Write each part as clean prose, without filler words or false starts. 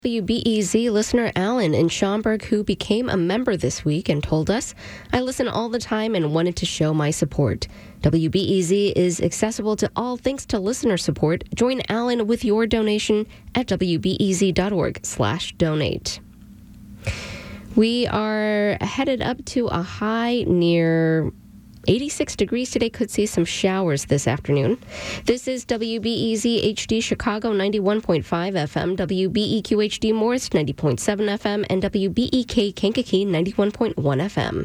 WBEZ listener Alan in Schaumburg, who became a member this week and told us, "I listen all the time and wanted to show my support. WBEZ is accessible to all thanks to listener support. Join Alan with your donation at wbez.org/donate." We are headed up to a high near 86 degrees today. Could see some showers this afternoon. This is WBEZ HD Chicago 91.5 FM, WBEQ HD Morris 90.7 FM, and WBEK Kankakee 91.1 FM.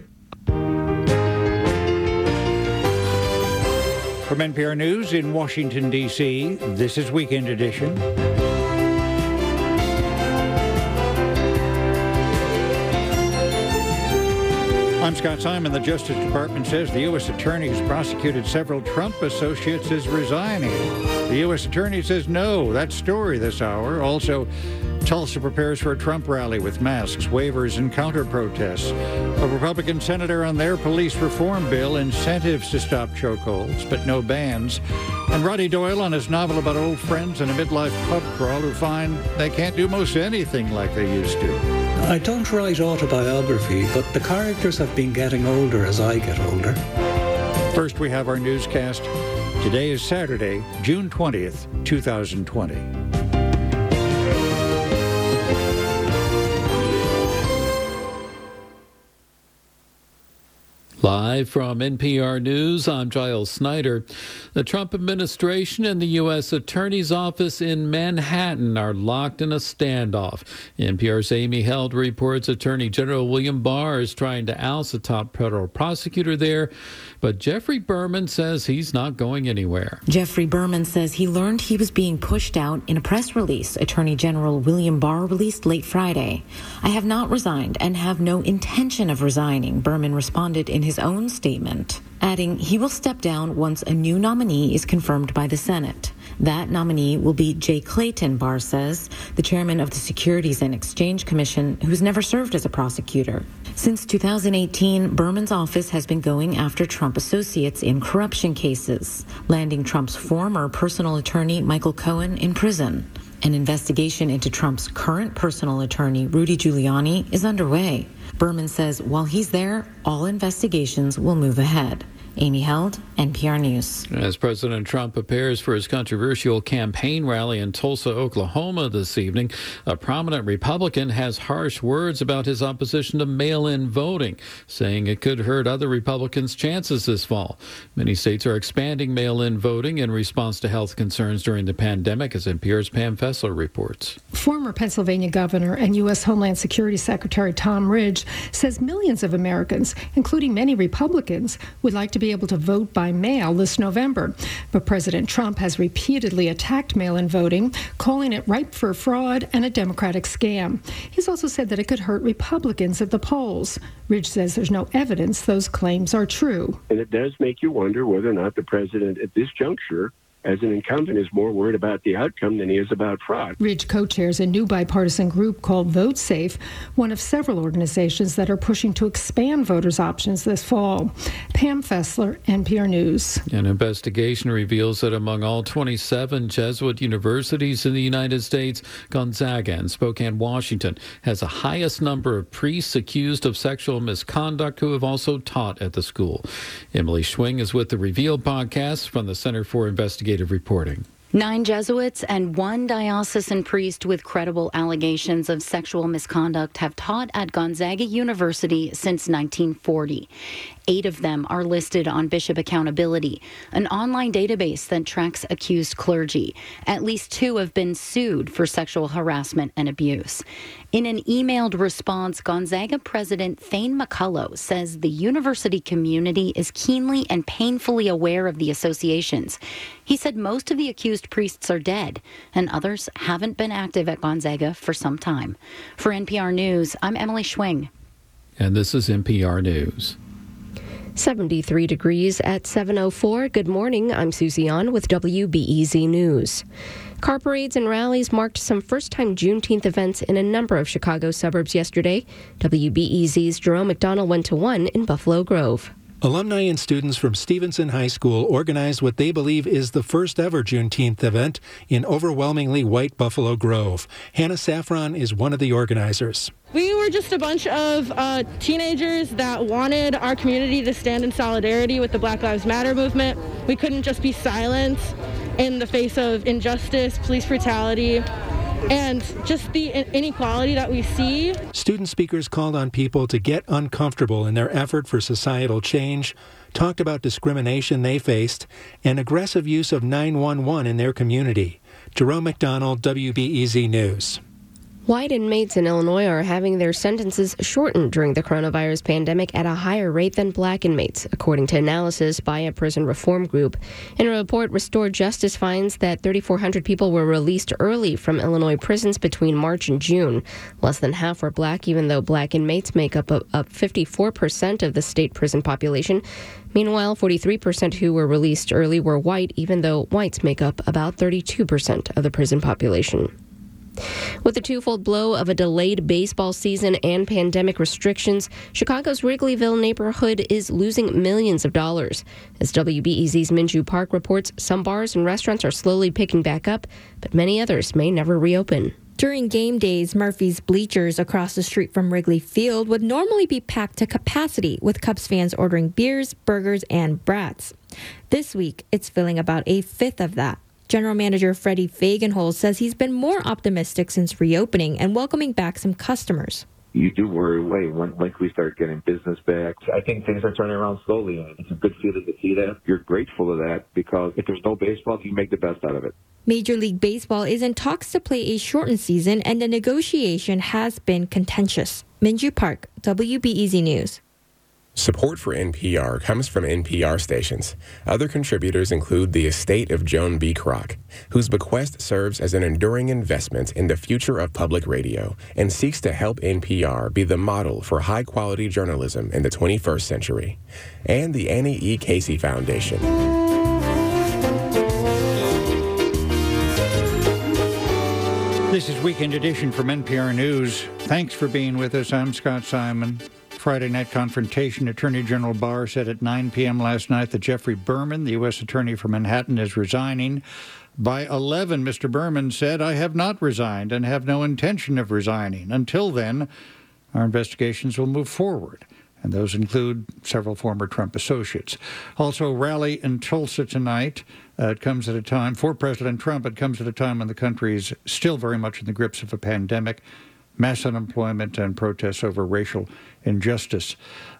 From NPR News in Washington, D.C., this is Weekend Edition. I'm Scott Simon. The Justice Department says the U.S. Attorney who's prosecuted several Trump associates is resigning. The U.S. Attorney says no. That story this hour. Also, Tulsa prepares for a Trump rally with masks, waivers, and counter-protests. A Republican senator on their police reform bill, incentives to stop chokeholds, but no bans. And Roddy Doyle on his novel about old friends and a midlife pub crawl who find they can't do most anything like they used to. I don't write autobiography, but the characters have been getting older as I get older. First, we have our newscast. Today is Saturday, June 20th, 2020. Live from NPR News, I'm Giles Snyder. The Trump administration and the U.S. Attorney's Office in Manhattan are locked in a standoff. NPR's Amy Held reports Attorney General William Barr is trying to oust the top federal prosecutor there, but Geoffrey Berman says he's not going anywhere. Geoffrey Berman says he learned he was being pushed out in a press release Attorney General William Barr released late Friday. "I have not resigned and have no intention of resigning," Berman responded in his own statement, adding he will step down once a new nominee is confirmed by the Senate. That nominee will be Jay Clayton, Barr says, the chairman of the Securities and Exchange Commission, who's never served as a prosecutor. Since 2018, Berman's office has been going after Trump associates in corruption cases, landing Trump's former personal attorney, Michael Cohen, in prison. An investigation into Trump's current personal attorney, Rudy Giuliani, is underway. Berman says while he's there, all investigations will move ahead. Amy Held, NPR News. As President Trump prepares for his controversial campaign rally in Tulsa, Oklahoma this evening, a prominent Republican has harsh words about his opposition to mail-in voting, saying it could hurt other Republicans' chances this fall. Many states are expanding mail-in voting in response to health concerns during the pandemic, as NPR's Pam Fessler reports. Former Pennsylvania Governor and U.S. Homeland Security Secretary Tom Ridge says millions of Americans, including many Republicans, would like to be able to vote by mail this November. But President Trump has repeatedly attacked mail-in voting, calling it ripe for fraud and a Democratic scam. He's also said that it could hurt Republicans at the polls. Ridge says there's no evidence those claims are true. And it does make you wonder whether or not the president at this juncture, as an incumbent, is more worried about the outcome than he is about fraud. Ridge co-chairs a new bipartisan group called Vote Safe, one of several organizations that are pushing to expand voters' options this fall. Pam Fessler, NPR News. An investigation reveals that among all 27 Jesuit universities in the United States, Gonzaga and Spokane, Washington, has the highest number of priests accused of sexual misconduct who have also taught at the school. Emily Schwing is with the Reveal podcast from the Center for Investigative Reporting. 9 Jesuits and 1 diocesan priest with credible allegations of sexual misconduct have taught at Gonzaga University since 1940. 8 of them are listed on Bishop Accountability, an online database that tracks accused clergy. At least 2 have been sued for sexual harassment and abuse. In an emailed response, Gonzaga President Thane McCullough says the university community is keenly and painfully aware of the associations. He said most of the accused priests are dead, and others haven't been active at Gonzaga for some time. For NPR News, I'm Emily Schwing. And this is NPR News. 73 degrees at 7:04. Good morning. I'm Susie An with WBEZ News. Car parades and rallies marked some first-time Juneteenth events in a number of Chicago suburbs yesterday. WBEZ's Jerome McDonald went to one in Buffalo Grove. Alumni and students from Stevenson High School organized what they believe is the first ever Juneteenth event in overwhelmingly white Buffalo Grove. Hannah Saffron is one of the organizers. We were just a bunch of teenagers that wanted our community to stand in solidarity with the Black Lives Matter movement. We couldn't just be silent in the face of injustice, police brutality, and just the inequality that we see. Student speakers called on people to get uncomfortable in their effort for societal change, talked about discrimination they faced, and aggressive use of 911 in their community. Jerome McDonald, WBEZ News. White inmates in Illinois are having their sentences shortened during the coronavirus pandemic at a higher rate than black inmates, according to analysis by a prison reform group. In a report, Restore Justice finds that 3,400 people were released early from Illinois prisons between March and June. Less than half were black, even though black inmates make up 54% of the state prison population. Meanwhile, 43% who were released early were white, even though whites make up about 32% of the prison population. With the twofold blow of a delayed baseball season and pandemic restrictions, Chicago's Wrigleyville neighborhood is losing millions of dollars. As WBEZ's Minju Park reports, some bars and restaurants are slowly picking back up, but many others may never reopen. During game days, Murphy's bleachers across the street from Wrigley Field would normally be packed to capacity, with Cubs fans ordering beers, burgers, and brats. This week, it's filling about a fifth of that. General Manager Freddie Fagenholz says he's been more optimistic since reopening and welcoming back some customers. You do worry, once we start getting business back, I think things are turning around slowly. It's a good feeling to see that. You're grateful to that because if there's no baseball, you make the best out of it. Major League Baseball is in talks to play a shortened season, and the negotiation has been contentious. Minju Park, WBEZ News. Support for NPR comes from NPR stations. Other contributors include the estate of Joan B. Kroc, whose bequest serves as an enduring investment in the future of public radio and seeks to help NPR be the model for high-quality journalism in the 21st century. And the Annie E. Casey Foundation. This is Weekend Edition from NPR News. Thanks for being with us. I'm Scott Simon. Friday night confrontation. Attorney General Barr said at 9 p.m. last night that Jeffrey Berman, the U.S. Attorney for Manhattan, is resigning. By 11, Mr. Berman said, "I have not resigned and have no intention of resigning. Until then, our investigations will move forward." And those include several former Trump associates. Also, a rally in Tulsa tonight. It comes at a time, for President Trump, it comes at a time when the country is still very much in the grips of a pandemic, mass unemployment, and protests over racial injustice.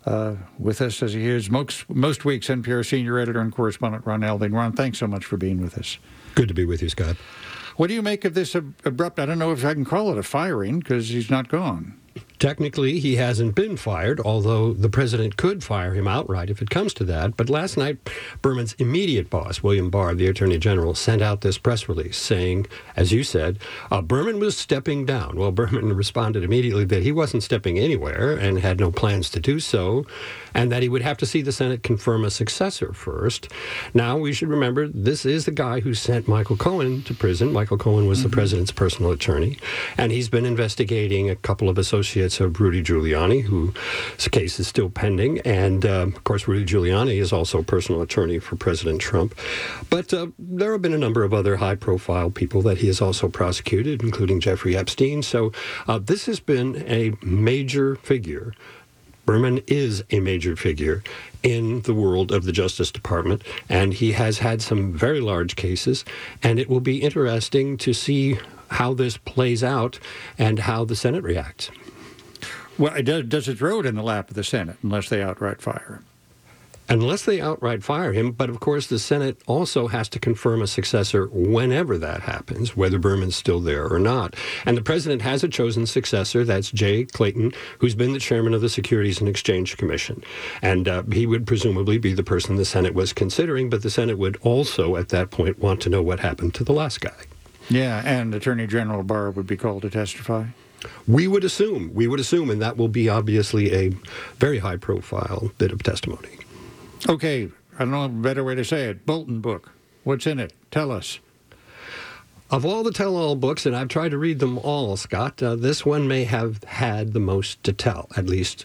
With us, as he is most weeks, NPR senior editor and correspondent Ron Elving. Ron, thanks so much for being with us. Good to be with you, Scott. What do you make of this abrupt, I don't know if I can call it a firing, because he's not gone. Technically, he hasn't been fired, although the president could fire him outright if it comes to that. But last night, Berman's immediate boss, William Barr, the Attorney General, sent out this press release saying, as you said, Berman was stepping down. Well, Berman responded immediately that he wasn't stepping anywhere and had no plans to do so, and that he would have to see the Senate confirm a successor first. Now, we should remember, this is the guy who sent Michael Cohen to prison. Michael Cohen was the president's personal attorney, and he's been investigating a couple of associates of Rudy Giuliani, whose case is still pending. And, of course, Rudy Giuliani is also personal attorney for President Trump. But there have been a number of other high-profile people that he has also prosecuted, including Jeffrey Epstein. So this has been a major figure. Berman is a major figure in the world of the Justice Department, and he has had some very large cases, and it will be interesting to see how this plays out and how the Senate reacts. Well, does it throw it in the lap of the Senate unless they outright fire him? Unless they outright fire him, but of course the Senate also has to confirm a successor whenever that happens, whether Berman's still there or not. And the president has a chosen successor, that's Jay Clayton, who's been the chairman of the Securities and Exchange Commission. And he would presumably be the person the Senate was considering, but the Senate would also at that point want to know what happened to the last guy. Yeah, and Attorney General Barr would be called to testify? We would assume, and that will be obviously a very high-profile bit of testimony. Okay, I don't know a better way to say it. Bolton book. What's in it? Tell us. Of all the tell-all books, and I've tried to read them all, Scott, this one may have had the most to tell, at least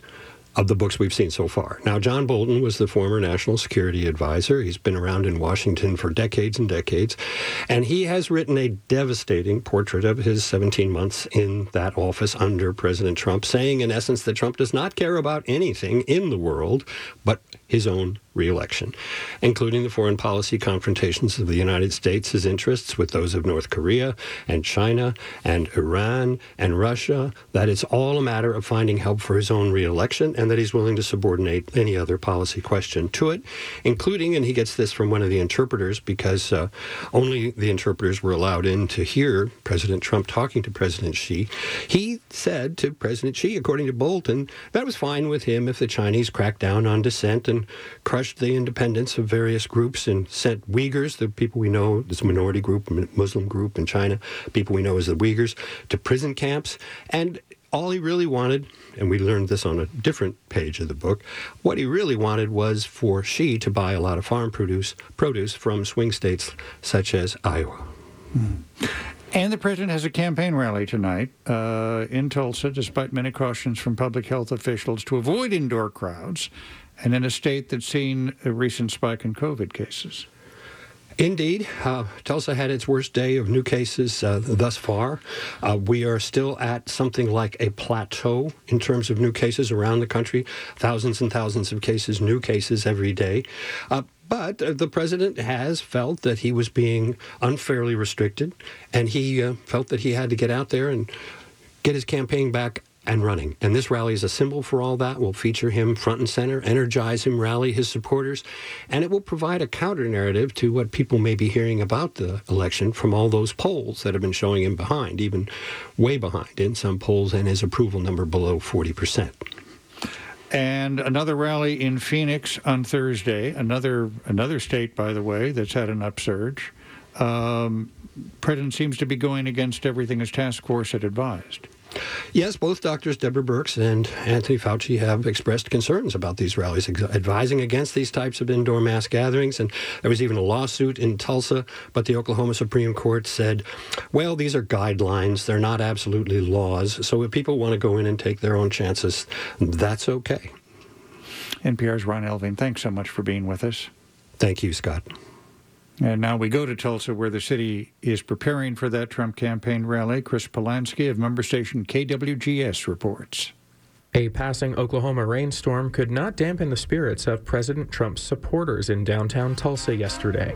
of the books we've seen so far. Now, John Bolton was the former National Security Advisor. He's been around in Washington for decades and decades, and he has written a devastating portrait of his 17 months in that office under President Trump, saying, in essence, that Trump does not care about anything in the world but his own re-election, including the foreign policy confrontations of the United States' interests with those of North Korea and China and Iran and Russia, that it's all a matter of finding help for his own re-election, and that he's willing to subordinate any other policy question to it, including, and he gets this from one of the interpreters because only the interpreters were allowed in to hear President Trump talking to President Xi. He said to President Xi, according to Bolton, that was fine with him if the Chinese cracked down on dissent and crushed the independence of various groups and sent Uyghurs, the people we know, this minority group, Muslim group in China, people we know as the Uyghurs, to prison camps. And all he really wanted, and we learned this on a different page of the book, what he really wanted was for Xi to buy a lot of farm produce from swing states such as Iowa. And the president has a campaign rally tonight in Tulsa, despite many cautions from public health officials to avoid indoor crowds, and in a state that's seen a recent spike in COVID cases. Indeed. Tulsa had its worst day of new cases thus far. We are still at something like a plateau in terms of new cases around the country, thousands and thousands of cases, new cases every day. But the president has felt that he was being unfairly restricted, and he felt that he had to get out there and get his campaign back and running. And this rally is a symbol for all that. Will feature him front and center, energize him, rally his supporters, and it will provide a counter-narrative to what people may be hearing about the election from all those polls that have been showing him behind, even way behind in some polls, and his approval number below 40%. And another rally in Phoenix on Thursday, another state, by the way, that's had an upsurge. President seems to be going against everything his task force had advised. Yes, both Drs. Deborah Birx and Anthony Fauci have expressed concerns about these rallies, advising against these types of indoor mass gatherings. And there was even a lawsuit in Tulsa, but the Oklahoma Supreme Court said, well, these are guidelines. They're not absolutely laws. So if people want to go in and take their own chances, that's okay. NPR's Ron Elving, thanks so much for being with us. Thank you, Scott. And now we go to Tulsa, where the city is preparing for that Trump campaign rally. Chris Polanski of member station KWGS reports. A passing Oklahoma rainstorm could not dampen the spirits of President Trump's supporters in downtown Tulsa yesterday.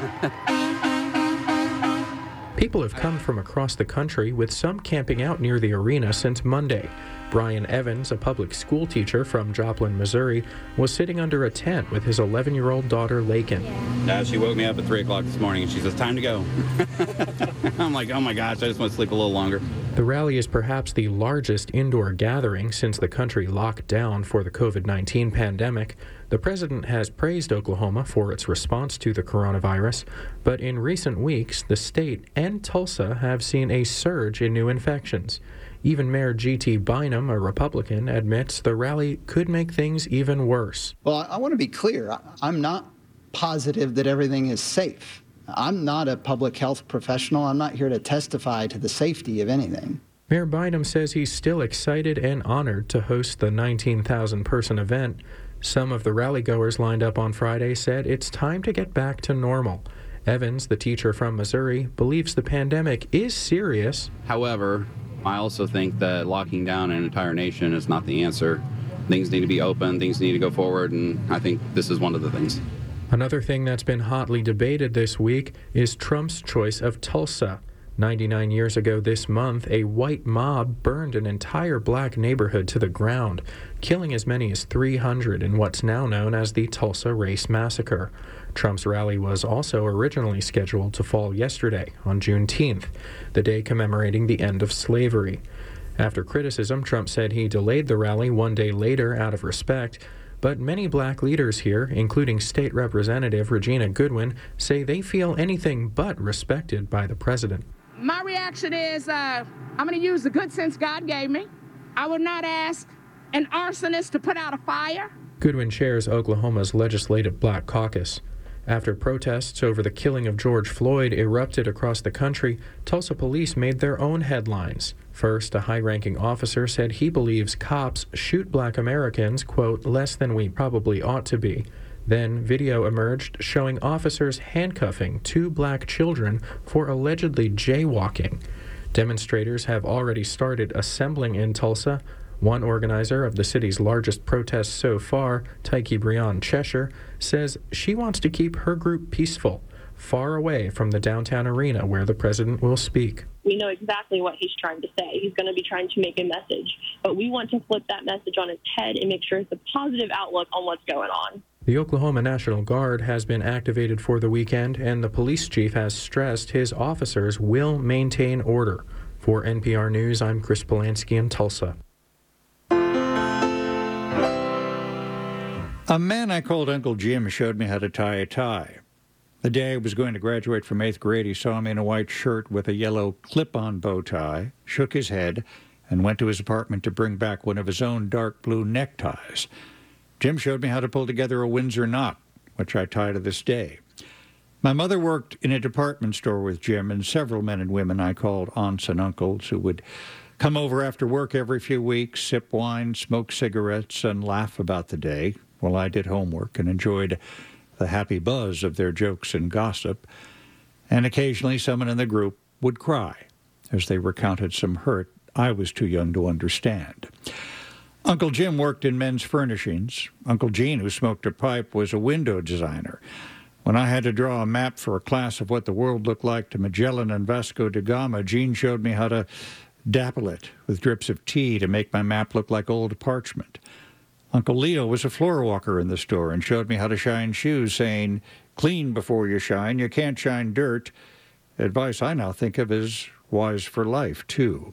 People have come from across the country, with some camping out near the arena since Monday. Brian Evans, a public school teacher from Joplin, Missouri, was sitting under a tent with his 11-year-old daughter, Lakin. She woke me up at 3 o'clock this morning, and she says, time to go. I'm like, oh my gosh, I just want to sleep a little longer. The rally is perhaps the largest indoor gathering since the country locked down for the COVID-19 pandemic. The president has praised Oklahoma for its response to the coronavirus, but in recent weeks, the state and Tulsa have seen a surge in new infections. Even Mayor G.T. Bynum, a Republican, admits the rally could make things even worse. Well, I want to be clear. I'm not positive that everything is safe. I'm not a public health professional. I'm not here to testify to the safety of anything. Mayor Bynum says he's still excited and honored to host the 19,000-person event. Some of the rally-goers lined up on Friday said it's time to get back to normal. Evans, the teacher from Missouri, believes the pandemic is serious. However, I also think that locking down an entire nation is not the answer. Things need to be open, things need to go forward, and I think this is one of the things. Another thing that's been hotly debated this week is Trump's choice of Tulsa. 99 years ago this month, a white mob burned an entire black neighborhood to the ground, killing as many as 300 in what's now known as the Tulsa Race Massacre. Trump's rally was also originally scheduled to fall yesterday, on Juneteenth, the day commemorating the end of slavery. After criticism, Trump said he delayed the rally one day later out of respect, but many black leaders here, including State Representative Regina Goodwin, say they feel anything but respected by the president. My reaction is I'm going to use the good sense God gave me. I would not ask an arsonist to put out a fire. Goodwin chairs Oklahoma's Legislative Black Caucus. After protests over the killing of George Floyd erupted across the country, Tulsa police made their own headlines. First, a high-ranking officer said he believes cops shoot black Americans, quote, less than we probably ought to be. Then, video emerged showing officers handcuffing 2 black children for allegedly jaywalking. Demonstrators have already started assembling in Tulsa. One organizer of the city's largest protest so far, Tyke Breon Cheshire, says she wants to keep her group peaceful, far away from the downtown arena where the president will speak. We know exactly what he's trying to say. He's going to be trying to make a message, but we want to flip that message on its head and make sure it's a positive outlook on what's going on. The Oklahoma National Guard has been activated for the weekend, and the police chief has stressed his officers will maintain order. For NPR News, I'm Chris Polanski in Tulsa. A man I called Uncle Jim showed me how to tie a tie. The day I was going to graduate from 8th grade, he saw me in a white shirt with a yellow clip-on bow tie, shook his head, and went to his apartment to bring back one of his own dark blue neckties. Jim showed me how to pull together a Windsor knot, which I tie to this day. My mother worked in a department store with Jim and several men and women I called aunts and uncles who would come over after work every few weeks, sip wine, smoke cigarettes, and laugh about the day while I did homework and enjoyed the happy buzz of their jokes and gossip. And occasionally someone in the group would cry as they recounted some hurt I was too young to understand. Uncle Jim worked in men's furnishings. Uncle Gene, who smoked a pipe, was a window designer. When I had to draw a map for a class of what the world looked like to Magellan and Vasco da Gama, Gene showed me how to dapple it with drips of tea to make my map look like old parchment. Uncle Leo was a floor walker in the store and showed me how to shine shoes, saying, "Clean before you shine. You can't shine dirt." Advice I now think of as wise for life, too.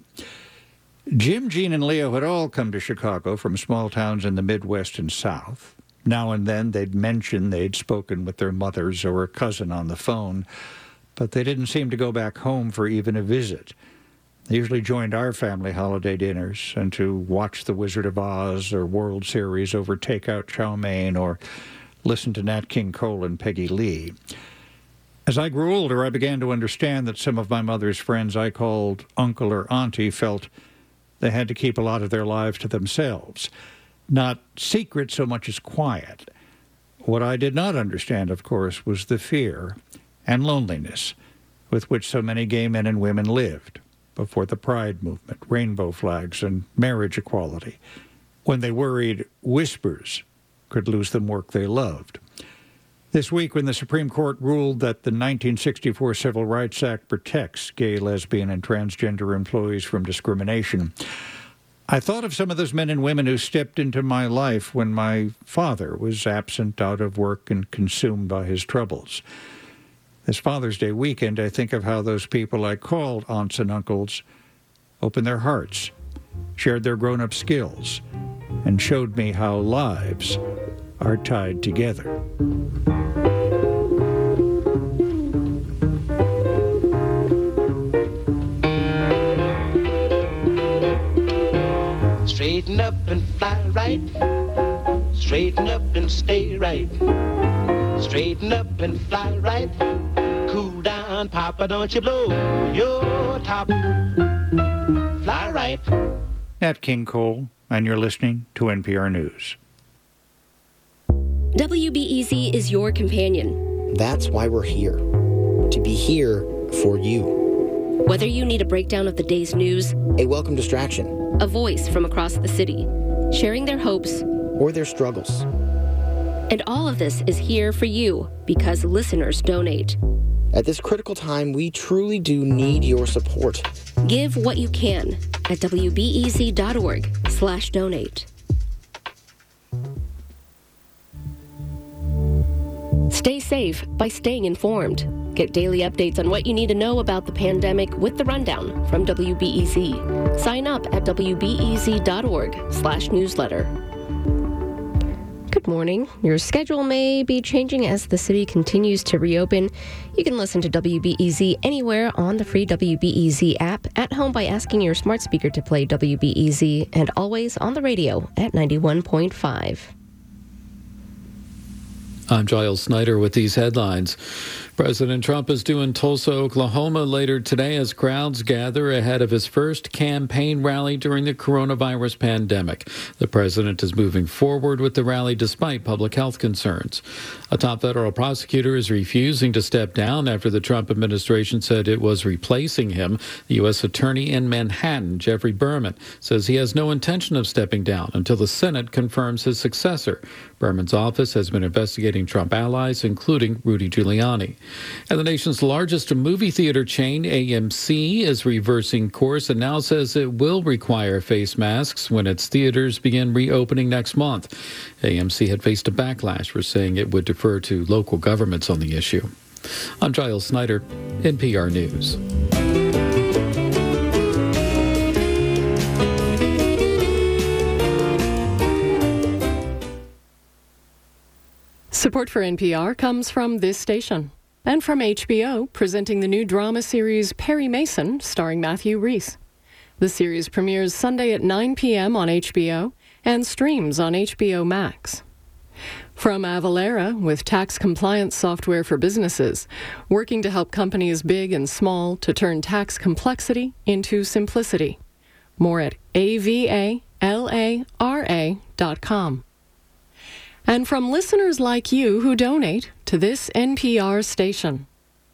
Jim, Gene, and Leo had all come to Chicago from small towns in the Midwest and South. Now and then they'd mention they'd spoken with their mothers or a cousin on the phone, but they didn't seem to go back home for even a visit. They usually joined our family holiday dinners and to watch The Wizard of Oz or World Series over takeout chow mein or listen to Nat King Cole and Peggy Lee. As I grew older, I began to understand that some of my mother's friends I called uncle or auntie felt they had to keep a lot of their lives to themselves. Not secret so much as quiet. What I did not understand, of course, was the fear and loneliness with which so many gay men and women lived before the Pride movement, rainbow flags, and marriage equality, when they worried whispers could lose them work they loved. This week, when the Supreme Court ruled that the 1964 Civil Rights Act protects gay, lesbian, and transgender employees from discrimination, I thought of some of those men and women who stepped into my life when my father was absent out of work and consumed by his troubles. This Father's Day weekend, I think of how those people I called aunts and uncles opened their hearts, shared their grown-up skills, and showed me how lives are tied together. Straighten up and fly right. Straighten up and stay right. Straighten up and fly right. Cool down, Papa, don't you blow your top. Fly right. Nat King Cole, and you're listening to NPR News. WBEZ is your companion. That's why we're here. To be here for you. Whether you need a breakdown of the day's news, a welcome distraction, a voice from across the city, sharing their hopes or their struggles. And all of this is here for you because listeners donate. At this critical time, we truly do need your support. Give what you can at wbez.org/donate. Stay safe by staying informed. Get daily updates on what you need to know about the pandemic with the Rundown from WBEZ. Sign up at wbez.org/newsletter. Good morning. Your schedule may be changing as the city continues to reopen. You can listen to WBEZ anywhere on the free WBEZ app, at home by asking your smart speaker to play WBEZ, and always on the radio at 91.5. I'm Giles Snyder with these headlines. President Trump is due in Tulsa, Oklahoma later today as crowds gather ahead of his first campaign rally during the coronavirus pandemic. The president is moving forward with the rally despite public health concerns. A top federal prosecutor is refusing to step down after the Trump administration said it was replacing him. The U.S. Attorney in Manhattan, Jeffrey Berman, says he has no intention of stepping down until the Senate confirms his successor. Berman's office has been investigating Trump allies, including Rudy Giuliani. And the nation's largest movie theater chain, AMC, is reversing course and now says it will require face masks when its theaters begin reopening next month. AMC had faced a backlash for saying it would defer to local governments on the issue. I'm Giles Snyder, NPR News. Support for NPR comes from this station and from HBO, presenting the new drama series Perry Mason, starring Matthew Rhys. The series premieres Sunday at 9 p.m. on HBO and streams on HBO Max. From Avalara, with tax compliance software for businesses, working to help companies big and small to turn tax complexity into simplicity. More at avalara.com. And from listeners like you who donate to this NPR station.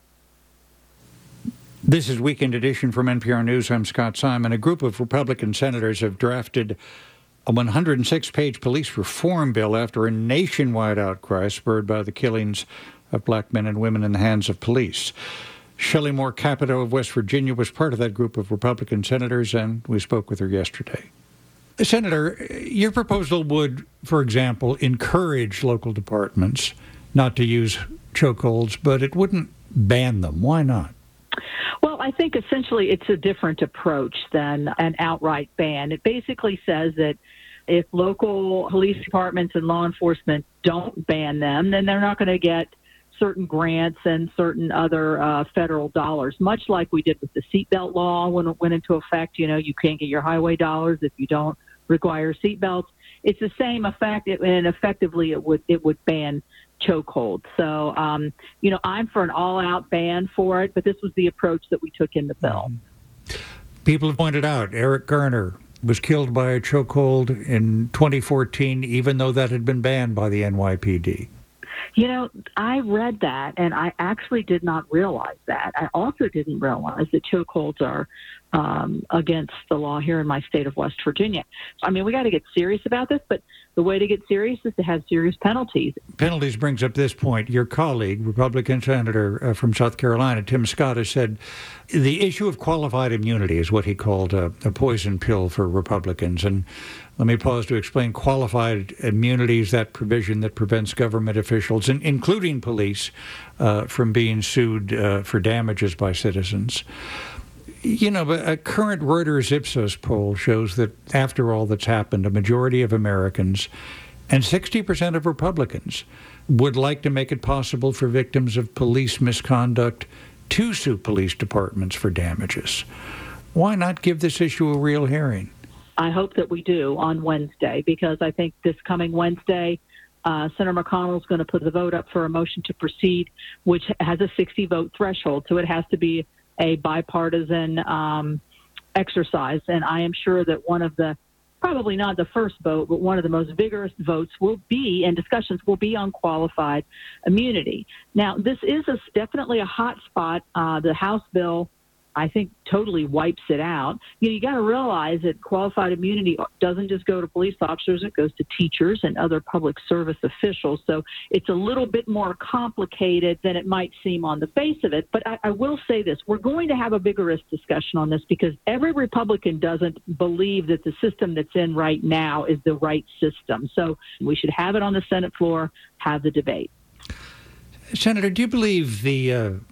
This is Weekend Edition from NPR News. I'm Scott Simon. A group of Republican senators have drafted a 106-page police reform bill after a nationwide outcry spurred by the killings of black men and women in the hands of police. Shelley Moore Capito of West Virginia was part of that group of Republican senators, and we spoke with her yesterday. Senator, your proposal would, for example, encourage local departments not to use chokeholds, but it wouldn't ban them. Why not? Well, I think essentially it's a different approach than an outright ban. It basically says that if local police departments and law enforcement don't ban them, then they're not going to get certain grants and certain other federal dollars, much like we did with the seatbelt law when it went into effect. You know, you can't get your highway dollars if you don't require seatbelts. It's the same effect, and effectively it would ban chokehold. So, I'm for an all-out ban for it, but this was the approach that we took in the bill. People have pointed out Eric Garner was killed by a chokehold in 2014, even though that had been banned by the NYPD. You know, I read that, and I actually did not realize that. I also didn't realize that chokeholds are against the law here in my state of West Virginia. I mean, we got to get serious about this, but the way to get serious is to have serious penalties. Penalties brings up this point. Your colleague, Republican Senator from South Carolina, Tim Scott, has said the issue of qualified immunity is what he called a poison pill for Republicans. And let me pause to explain. Qualified immunity is that provision that prevents government officials, including police, from being sued for damages by citizens. You know, but a current Reuters Ipsos poll shows that after all that's happened, a majority of Americans and 60% of Republicans would like to make it possible for victims of police misconduct to sue police departments for damages. Why not give this issue a real hearing? I hope that we do on Wednesday, because I think this coming Wednesday, Senator McConnell is going to put the vote up for a motion to proceed, which has a 60-vote threshold, so it has to be a bipartisan exercise. And I am sure that one of the, probably not the first vote, but one of the most vigorous votes will be, and discussions will be, on qualified immunity. Now, this is definitely a hot spot. The House bill, I think, totally wipes it out. You got to realize that qualified immunity doesn't just go to police officers, it goes to teachers and other public service officials. So it's a little bit more complicated than it might seem on the face of it. But I will say this, we're going to have a vigorous discussion on this, because every Republican doesn't believe that the system that's in right now is the right system. So we should have it on the Senate floor, have the debate. Senator, do you believe the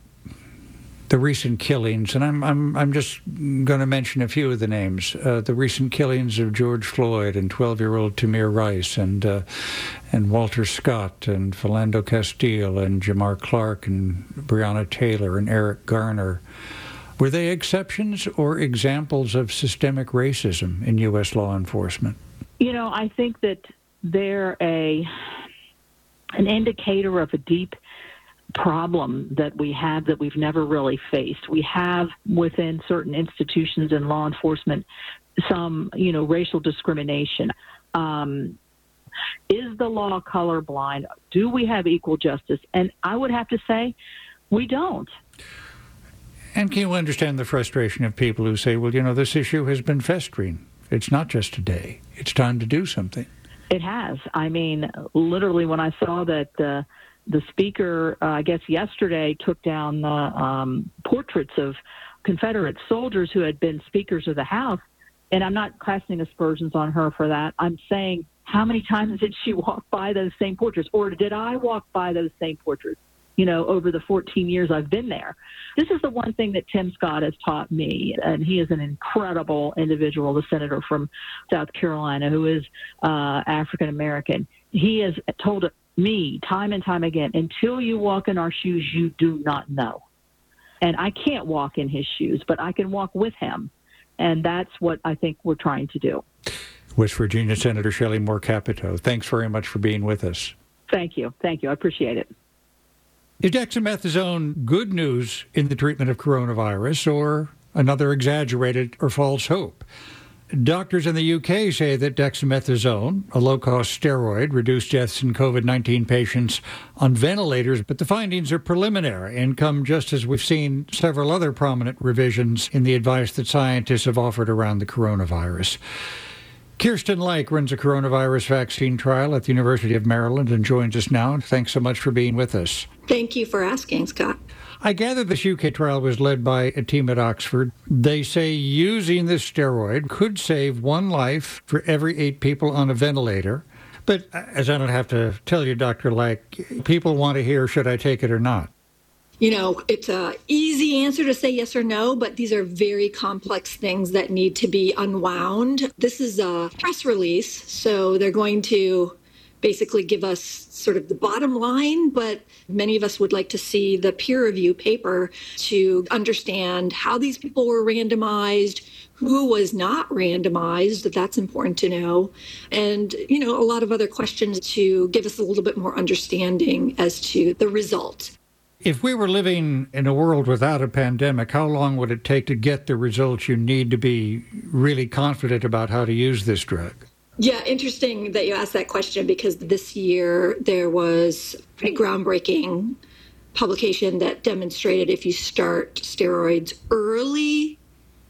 recent killings, and I'm just going to mention a few of the names, the recent killings of George Floyd and 12-year-old Tamir Rice and Walter Scott and Philando Castile and Jamar Clark and Breonna Taylor and Eric Garner, were they exceptions or examples of systemic racism in U.S. law enforcement? You know, I think that they're an indicator of a deep problem that we have that we've never really faced. We have within certain institutions and law enforcement some, racial discrimination. Is the law colorblind? Do we have equal justice? And I would have to say we don't. And can you understand the frustration of people who say, well, this issue has been festering. It's not just a day. It's time to do something. It has. I mean, literally when I saw that the speaker, I guess yesterday, took down the portraits of Confederate soldiers who had been speakers of the House, and I'm not casting aspersions on her for that. I'm saying, how many times did she walk by those same portraits? Or did I walk by those same portraits, over the 14 years I've been there? This is the one thing that Tim Scott has taught me, and he is an incredible individual, the senator from South Carolina who is African American. He has told me time and time again, until you walk in our shoes, you do not know. And I can't walk in his shoes, but I can walk with him. And that's what I think we're trying to do. West Virginia Senator Shelley Moore Capito, thanks very much for being with us. Thank you. Thank you. I appreciate it. Is dexamethasone good news in the treatment of coronavirus or another exaggerated or false hope? Doctors in the UK say that dexamethasone, a low-cost steroid, reduced deaths in COVID-19 patients on ventilators, but the findings are preliminary and come just as we've seen several other prominent revisions in the advice that scientists have offered around the coronavirus. Kirsten Lake runs a coronavirus vaccine trial at the University of Maryland and joins us now. Thanks so much for being with us. Thank you for asking, Scott. I gather this UK trial was led by a team at Oxford. They say using this steroid could save one life for every 8 people on a ventilator. But as I don't have to tell you, Dr. Lake, people want to hear, should I take it or not? It's an easy answer to say yes or no, but these are very complex things that need to be unwound. This is a press release, so they're going to basically give us sort of the bottom line, but many of us would like to see the peer review paper to understand how these people were randomized, who was not randomized, that's important to know, and, a lot of other questions to give us a little bit more understanding as to the results. If we were living in a world without a pandemic, how long would it take to get the results you need to be really confident about how to use this drug? Yeah, interesting that you asked that question, because this year there was a pretty groundbreaking publication that demonstrated if you start steroids early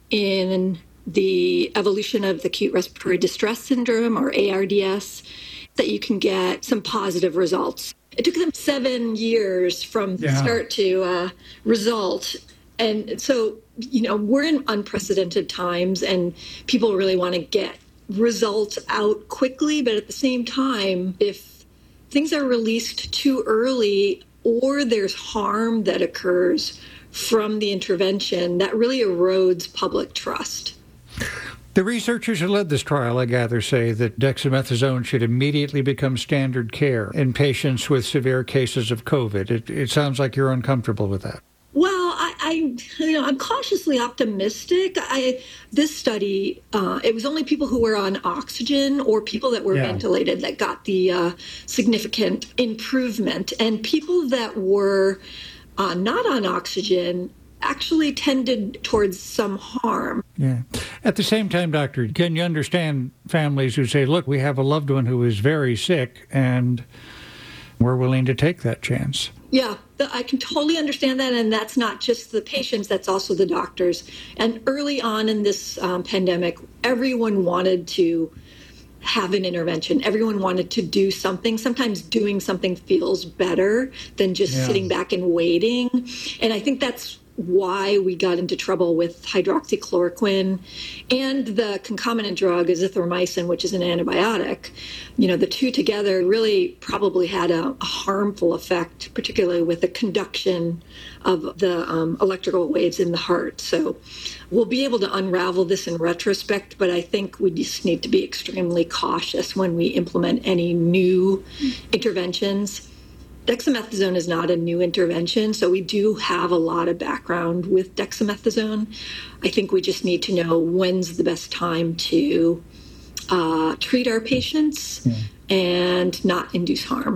in the evolution of the acute respiratory distress syndrome, or ARDS, that you can get some positive results. It took them 7 years from start to result. And so, we're in unprecedented times, and people really want to get results out quickly. But at the same time, if things are released too early or there's harm that occurs from the intervention, that really erodes public trust. The researchers who led this trial, I gather, say that dexamethasone should immediately become standard care in patients with severe cases of COVID. It sounds like you're uncomfortable with that. Well, I'm cautiously optimistic. This study, it was only people who were on oxygen or people that were ventilated that got the significant improvement. And people that were not on oxygen actually tended towards some harm. Yeah. At the same time, doctor, can you understand families who say, look, we have a loved one who is very sick and we're willing to take that chance? Yeah, I can totally understand that. And that's not just the patients, that's also the doctors. And early on in this pandemic, everyone wanted to have an intervention. Everyone wanted to do something. Sometimes doing something feels better than just sitting back and waiting. And I think that's why we got into trouble with hydroxychloroquine and the concomitant drug azithromycin, which is an antibiotic. The two together really probably had a harmful effect, particularly with the conduction of the electrical waves in the heart. So we'll be able to unravel this in retrospect, but I think we just need to be extremely cautious when we implement any new interventions. Dexamethasone is not a new intervention, so we do have a lot of background with dexamethasone. I think we just need to know when's the best time to treat our patients and not induce harm.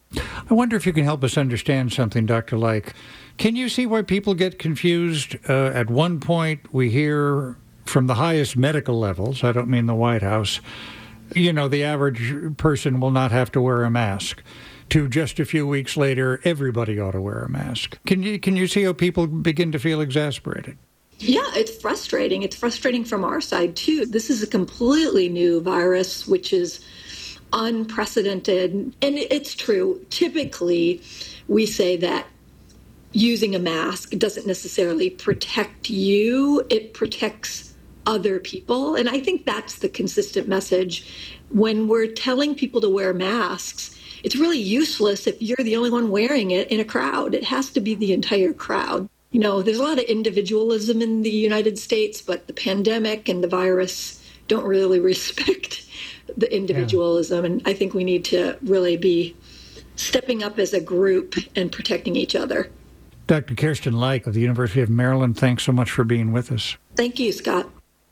I wonder if you can help us understand something, Dr. Like. Can you see why people get confused? At one point, we hear from the highest medical levels, I don't mean the White House, the average person will not have to wear a mask, to just a few weeks later, everybody ought to wear a mask. Can you see how people begin to feel exasperated? Yeah, it's frustrating. It's frustrating from our side, too. This is a completely new virus, which is unprecedented. And it's true. Typically, we say that using a mask doesn't necessarily protect you. It protects other people. And I think that's the consistent message. When we're telling people to wear masks, it's really useless if you're the only one wearing it in a crowd. It has to be the entire crowd. There's a lot of individualism in the United States, but the pandemic and the virus don't really respect the individualism. And I think we need to really be stepping up as a group and protecting each other. Dr. Kirsten Like of the University of Maryland, thanks so much for being with us. Thank you, Scott.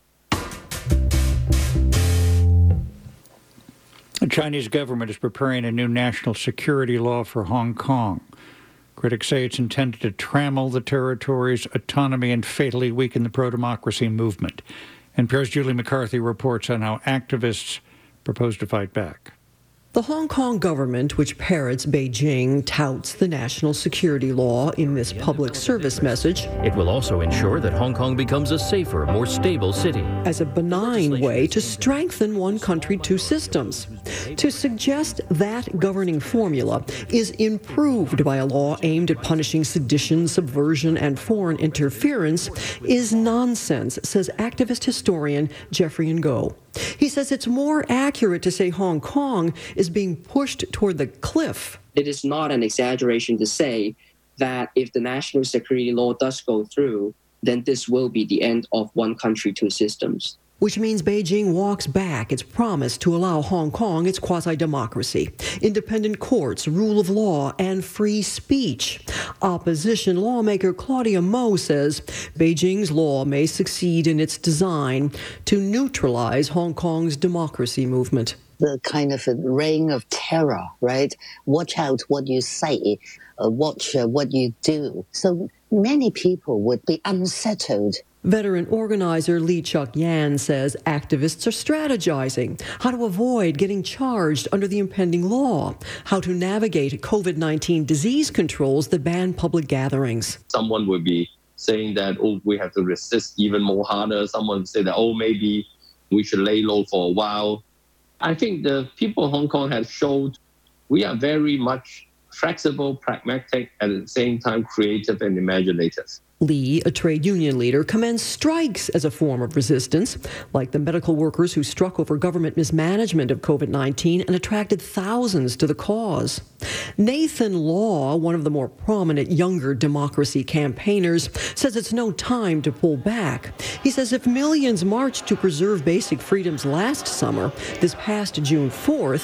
The Chinese government is preparing a new national security law for Hong Kong. Critics say it's intended to trammel the territory's autonomy and fatally weaken the pro-democracy movement. NPR's Julie McCarthy reports on how activists propose to fight back. The Hong Kong government, which parrots Beijing, touts the national security law in this public service message. It will also ensure that Hong Kong becomes a safer, more stable city. As a benign way to strengthen one country, two systems. To suggest that governing formula is improved by a law aimed at punishing sedition, subversion, and foreign interference is nonsense, says activist historian Jeffrey Ngo. He says it's more accurate to say Hong Kong is being pushed toward the cliff. It is not an exaggeration to say that if the national security law does go through, then this will be the end of one country, two systems. Which means Beijing walks back its promise to allow Hong Kong its quasi-democracy, independent courts, rule of law, and free speech. Opposition lawmaker Claudia Mo says Beijing's law may succeed in its design to neutralize Hong Kong's democracy movement. The kind of a reign of terror, right? Watch out what you say, watch what you do. So many people would be unsettled. Veteran organizer Lee Chuk-yan says activists are strategizing how to avoid getting charged under the impending law, how to navigate COVID-19 disease controls that ban public gatherings. Someone would be saying that, we have to resist even more harder. Someone would say that, maybe we should lay low for a while. I think the people of Hong Kong have showed we are very much flexible, pragmatic, at the same time creative and imaginative. Lee, a trade union leader, commends strikes as a form of resistance, like the medical workers who struck over government mismanagement of COVID-19 and attracted thousands to the cause. Nathan Law, one of the more prominent younger democracy campaigners, says it's no time to pull back. He says if millions marched to preserve basic freedoms last summer, this past June 4th,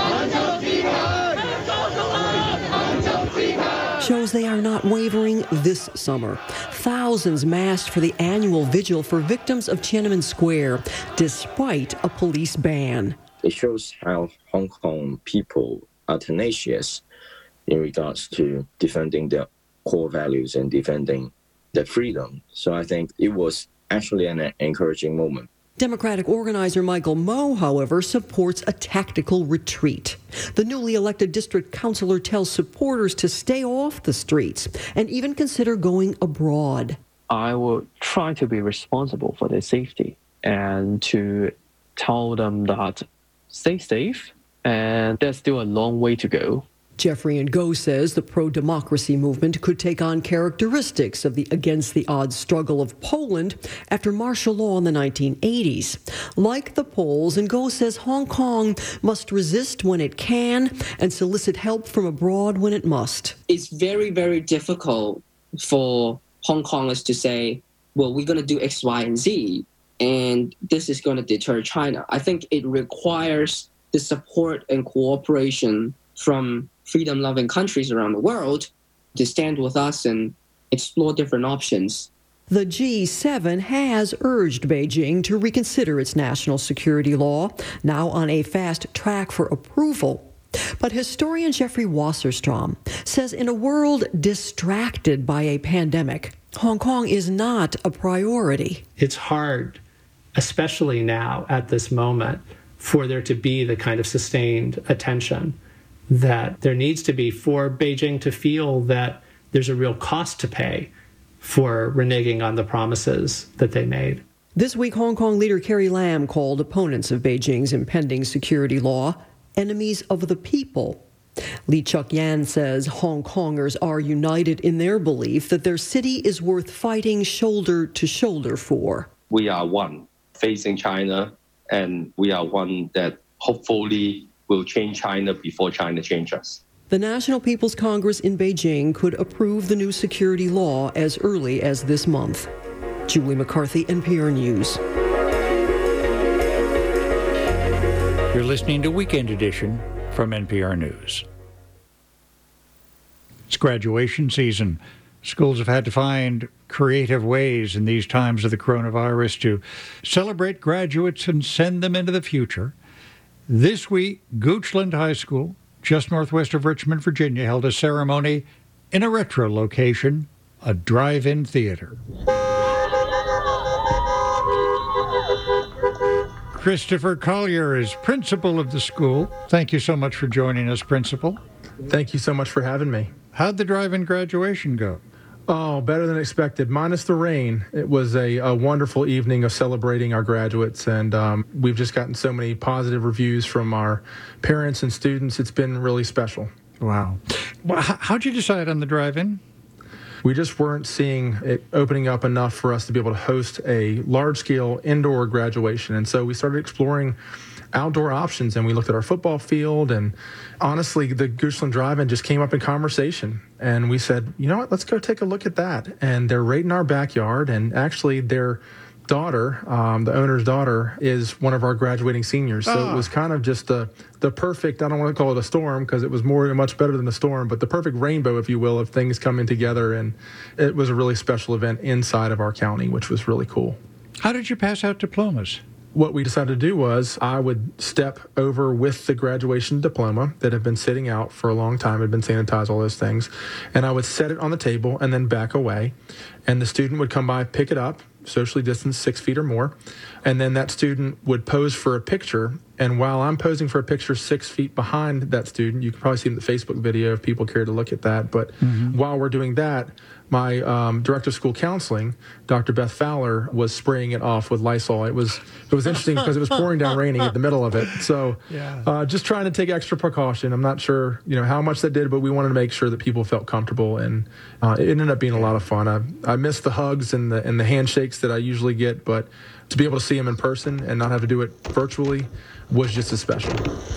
shows they are not wavering this summer. Thousands massed for the annual vigil for victims of Tiananmen Square, despite a police ban. It shows how Hong Kong people are tenacious in regards to defending their core values and defending their freedom. So I think it was actually an encouraging moment. Democratic organizer Michael Moe, however, supports a tactical retreat. The newly elected district councilor tells supporters to stay off the streets and even consider going abroad. I will try to be responsible for their safety and to tell them that stay safe and there's still a long way to go. Jeffrey Ngo says the pro-democracy movement could take on characteristics of the against-the-odds struggle of Poland after martial law in the 1980s. Like the Poles, Ngo says Hong Kong must resist when it can and solicit help from abroad when it must. It's very, very difficult for Hong Kongers to say, well, we're going to do X, Y, and Z, and this is going to deter China. I think it requires the support and cooperation from freedom-loving countries around the world to stand with us and explore different options. The G7 has urged Beijing to reconsider its national security law, now on a fast track for approval. But historian Jeffrey Wasserstrom says in a world distracted by a pandemic, Hong Kong is not a priority. It's hard, especially now at this moment, for there to be the kind of sustained attention that there needs to be for Beijing to feel that there's a real cost to pay for reneging on the promises that they made. This week, Hong Kong leader Carrie Lam called opponents of Beijing's impending security law enemies of the people. Lee Chuk-yan says Hong Kongers are united in their belief that their city is worth fighting shoulder to shoulder for. We are one facing China, and we are one that hopefully will change China before China changes us. The National People's Congress in Beijing could approve the new security law as early as this month. Julie McCarthy, NPR News. You're listening to Weekend Edition from NPR News. It's graduation season. Schools have had to find creative ways in these times of the coronavirus to celebrate graduates and send them into the future. This week, Goochland High School, just northwest of Richmond, Virginia, held a ceremony in a retro location, a drive-in theater. Christopher Collier is principal of the school. Thank you so much for joining us, Principal. Thank you so much for having me. How'd the drive-in graduation go? Oh, better than expected, minus the rain. It was a wonderful evening of celebrating our graduates, and we've just gotten so many positive reviews from our parents and students. It's been really special. Wow. Well, how'd you decide on the drive-in? We just weren't seeing it opening up enough for us to be able to host a large-scale indoor graduation, and so we started exploring outdoor options, and we looked at our football field, and honestly, the Goochland Drive-In just came up in conversation, and we said, you know what, let's go take a look at that. And they're right in our backyard, and actually their daughter, the owner's daughter, is one of our graduating seniors. So it was kind of just the perfect, I don't want to call it a storm because it was much better than a storm, but the perfect rainbow, if you will, of things coming together. And it was a really special event inside of our county, which was really cool. How did you pass out diplomas? What we decided to do was I would step over with the graduation diploma that had been sitting out for a long time, had been sanitized, all those things, and I would set it on the table and then back away, and the student would come by, pick it up, socially distanced 6 feet or more, and then that student would pose for a picture. And while I'm posing for a picture 6 feet behind that student, you can probably see in the Facebook video if people care to look at that, but while we're doing that, my director of school counseling, Dr. Beth Fowler, was spraying it off with Lysol. It was interesting because it was pouring down raining at the middle of it. So just trying to take extra precaution. I'm not sure how much that did, but we wanted to make sure that people felt comfortable, and it ended up being a lot of fun. I missed the hugs and the handshakes that I usually get, but to be able to see them in person and not have to do it virtually was just as special.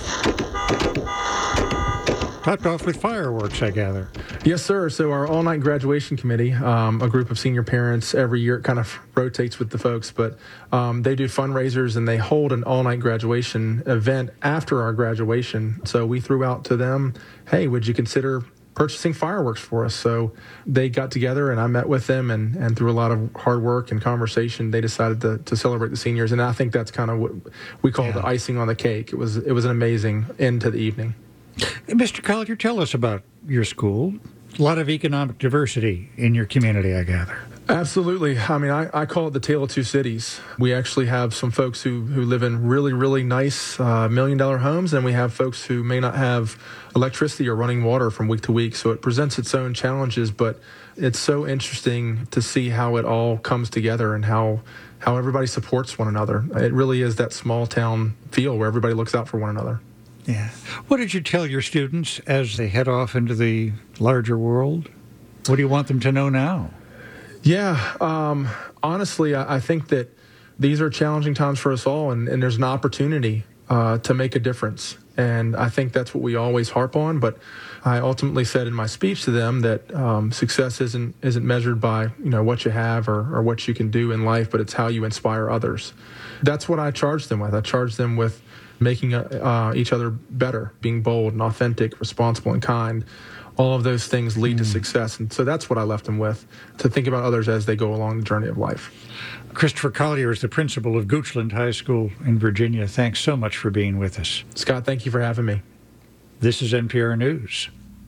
Topped off with fireworks, I gather. Yes, sir. So our all-night graduation committee, a group of senior parents, every year it kind of rotates with the folks, but they do fundraisers and they hold an all-night graduation event after our graduation. So we threw out to them, hey, would you consider purchasing fireworks for us? So they got together and I met with them, and through a lot of hard work and conversation, they decided to celebrate the seniors. And I think that's kind of what we call the icing on the cake. It was an amazing end to the evening. Mr. Collier, tell us about your school. A lot of economic diversity in your community, I gather. Absolutely. I mean, I call it the tale of two cities. We actually have some folks who live in really, really nice $1 million homes, and we have folks who may not have electricity or running water from week to week. So it presents its own challenges, but it's so interesting to see how it all comes together and how everybody supports one another. It really is that small town feel where everybody looks out for one another. Yeah. What did you tell your students as they head off into the larger world? What do you want them to know now? Yeah, honestly, I think that these are challenging times for us all, and there's an opportunity to make a difference. And I think that's what we always harp on. But I ultimately said in my speech to them that success isn't measured by what you have or what you can do in life, but it's how you inspire others. That's what I charged them with. I charged them with making each other better, being bold and authentic, responsible and kind. All of those things lead to success. And so that's what I left them with, to think about others as they go along the journey of life. Christopher Collier is the principal of Goochland High School in Virginia. Thanks so much for being with us. Scott, thank you for having me. This is NPR News.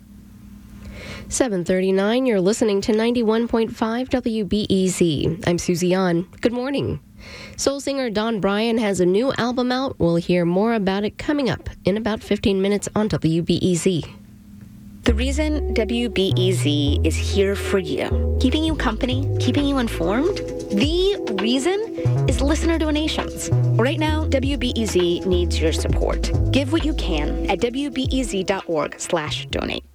7:39, you're listening to 91.5 WBEZ. I'm Susie An. Good morning. Soul singer Don Bryan has a new album out. We'll hear more about it coming up in about 15 minutes on WBEZ. The reason WBEZ is here for you, keeping you company, keeping you informed, the reason is listener donations. Right now, WBEZ needs your support. Give what you can at wbez.org/donate.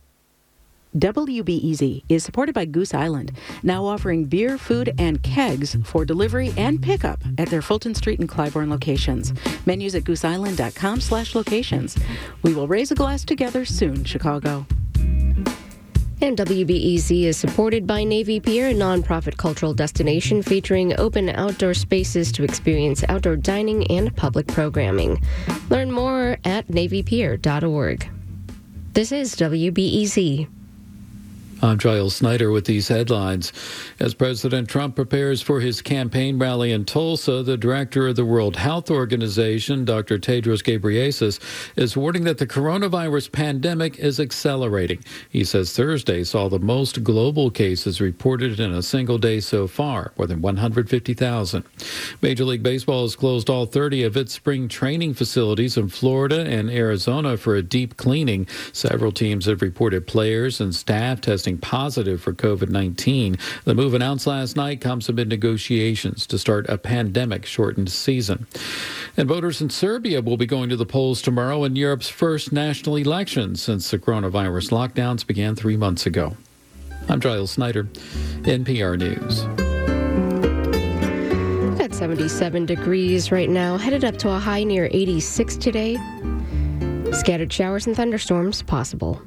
WBEZ is supported by Goose Island, now offering beer, food, and kegs for delivery and pickup at their Fulton Street and Clybourne locations. Menus at gooseisland.com/locations. We will raise a glass together soon, Chicago. And WBEZ is supported by Navy Pier, a nonprofit cultural destination featuring open outdoor spaces to experience outdoor dining and public programming. Learn more at navypier.org. This is WBEZ. I'm Giles Snyder with these headlines. As President Trump prepares for his campaign rally in Tulsa, the director of the World Health Organization, Dr. Tedros Ghebreyesus, is warning that the coronavirus pandemic is accelerating. He says Thursday saw the most global cases reported in a single day so far, more than 150,000. Major League Baseball has closed all 30 of its spring training facilities in Florida and Arizona for a deep cleaning. Several teams have reported players and staff testing positive for COVID-19. The move announced last night comes amid negotiations to start a pandemic-shortened season. And voters in Serbia will be going to the polls tomorrow in Europe's first national election since the coronavirus lockdowns began 3 months ago. I'm Giles Snyder, NPR News. At 77 degrees right now, headed up to a high near 86 today. Scattered showers and thunderstorms possible.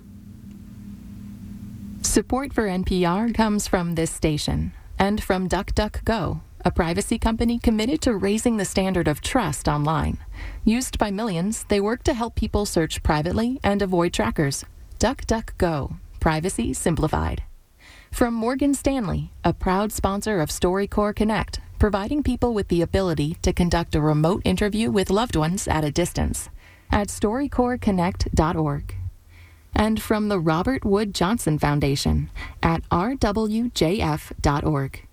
Support for NPR comes from this station and from DuckDuckGo, a privacy company committed to raising the standard of trust online. Used by millions, they work to help people search privately and avoid trackers. DuckDuckGo, privacy simplified. From Morgan Stanley, a proud sponsor of StoryCorps Connect, providing people with the ability to conduct a remote interview with loved ones at a distance. At StoryCorpsConnect.org. And from the Robert Wood Johnson Foundation at rwjf.org.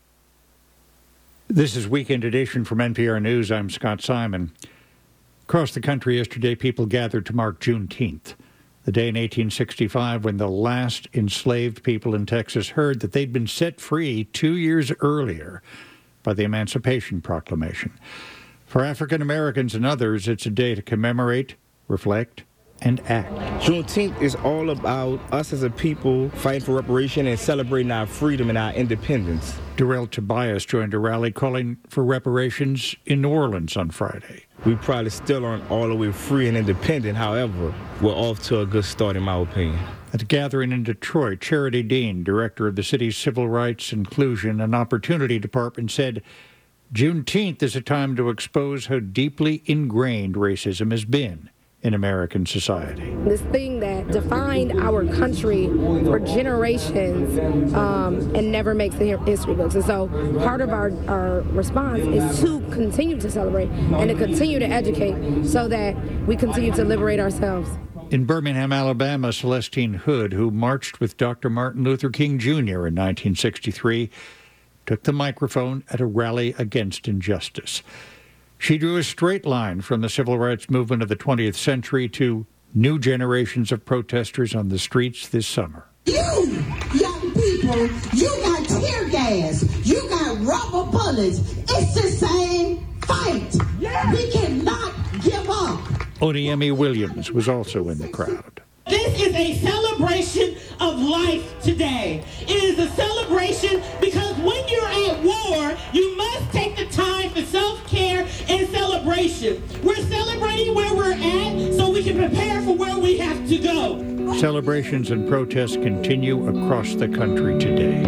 This is Weekend Edition from NPR News. I'm Scott Simon. Across the country yesterday, people gathered to mark Juneteenth, the day in 1865 when the last enslaved people in Texas heard that they'd been set free 2 years earlier by the Emancipation Proclamation. For African Americans and others, it's a day to commemorate, reflect, and act. Juneteenth is all about us as a people fighting for reparation and celebrating our freedom and our independence. Darrell Tobias joined a rally calling for reparations in New Orleans on Friday. We probably still aren't all the way free and independent. However, we're off to a good start, in my opinion. At a gathering in Detroit, Charity Dean, director of the city's Civil Rights, Inclusion, and Opportunity Department, said Juneteenth is a time to expose how deeply ingrained racism has been in American society. This thing that defined our country for generations and never makes the history books. And so part of our response is to continue to celebrate and to continue to educate so that we continue to liberate ourselves. In Birmingham, Alabama, Celestine Hood, who marched with Dr. Martin Luther King Jr. in 1963, took the microphone at a rally against injustice. She drew a straight line from the civil rights movement of the 20th century to new generations of protesters on the streets this summer. You, young people, you got tear gas, you got rubber bullets. It's the same fight. Yeah. We cannot give up. Oniemi Williams was also in the crowd. This is a celebration of life today. It is a celebration because when you're at war, you must take the time for self-care and celebration. We're celebrating where we're at so we can prepare for where we have to go. Celebrations and protests continue across the country today.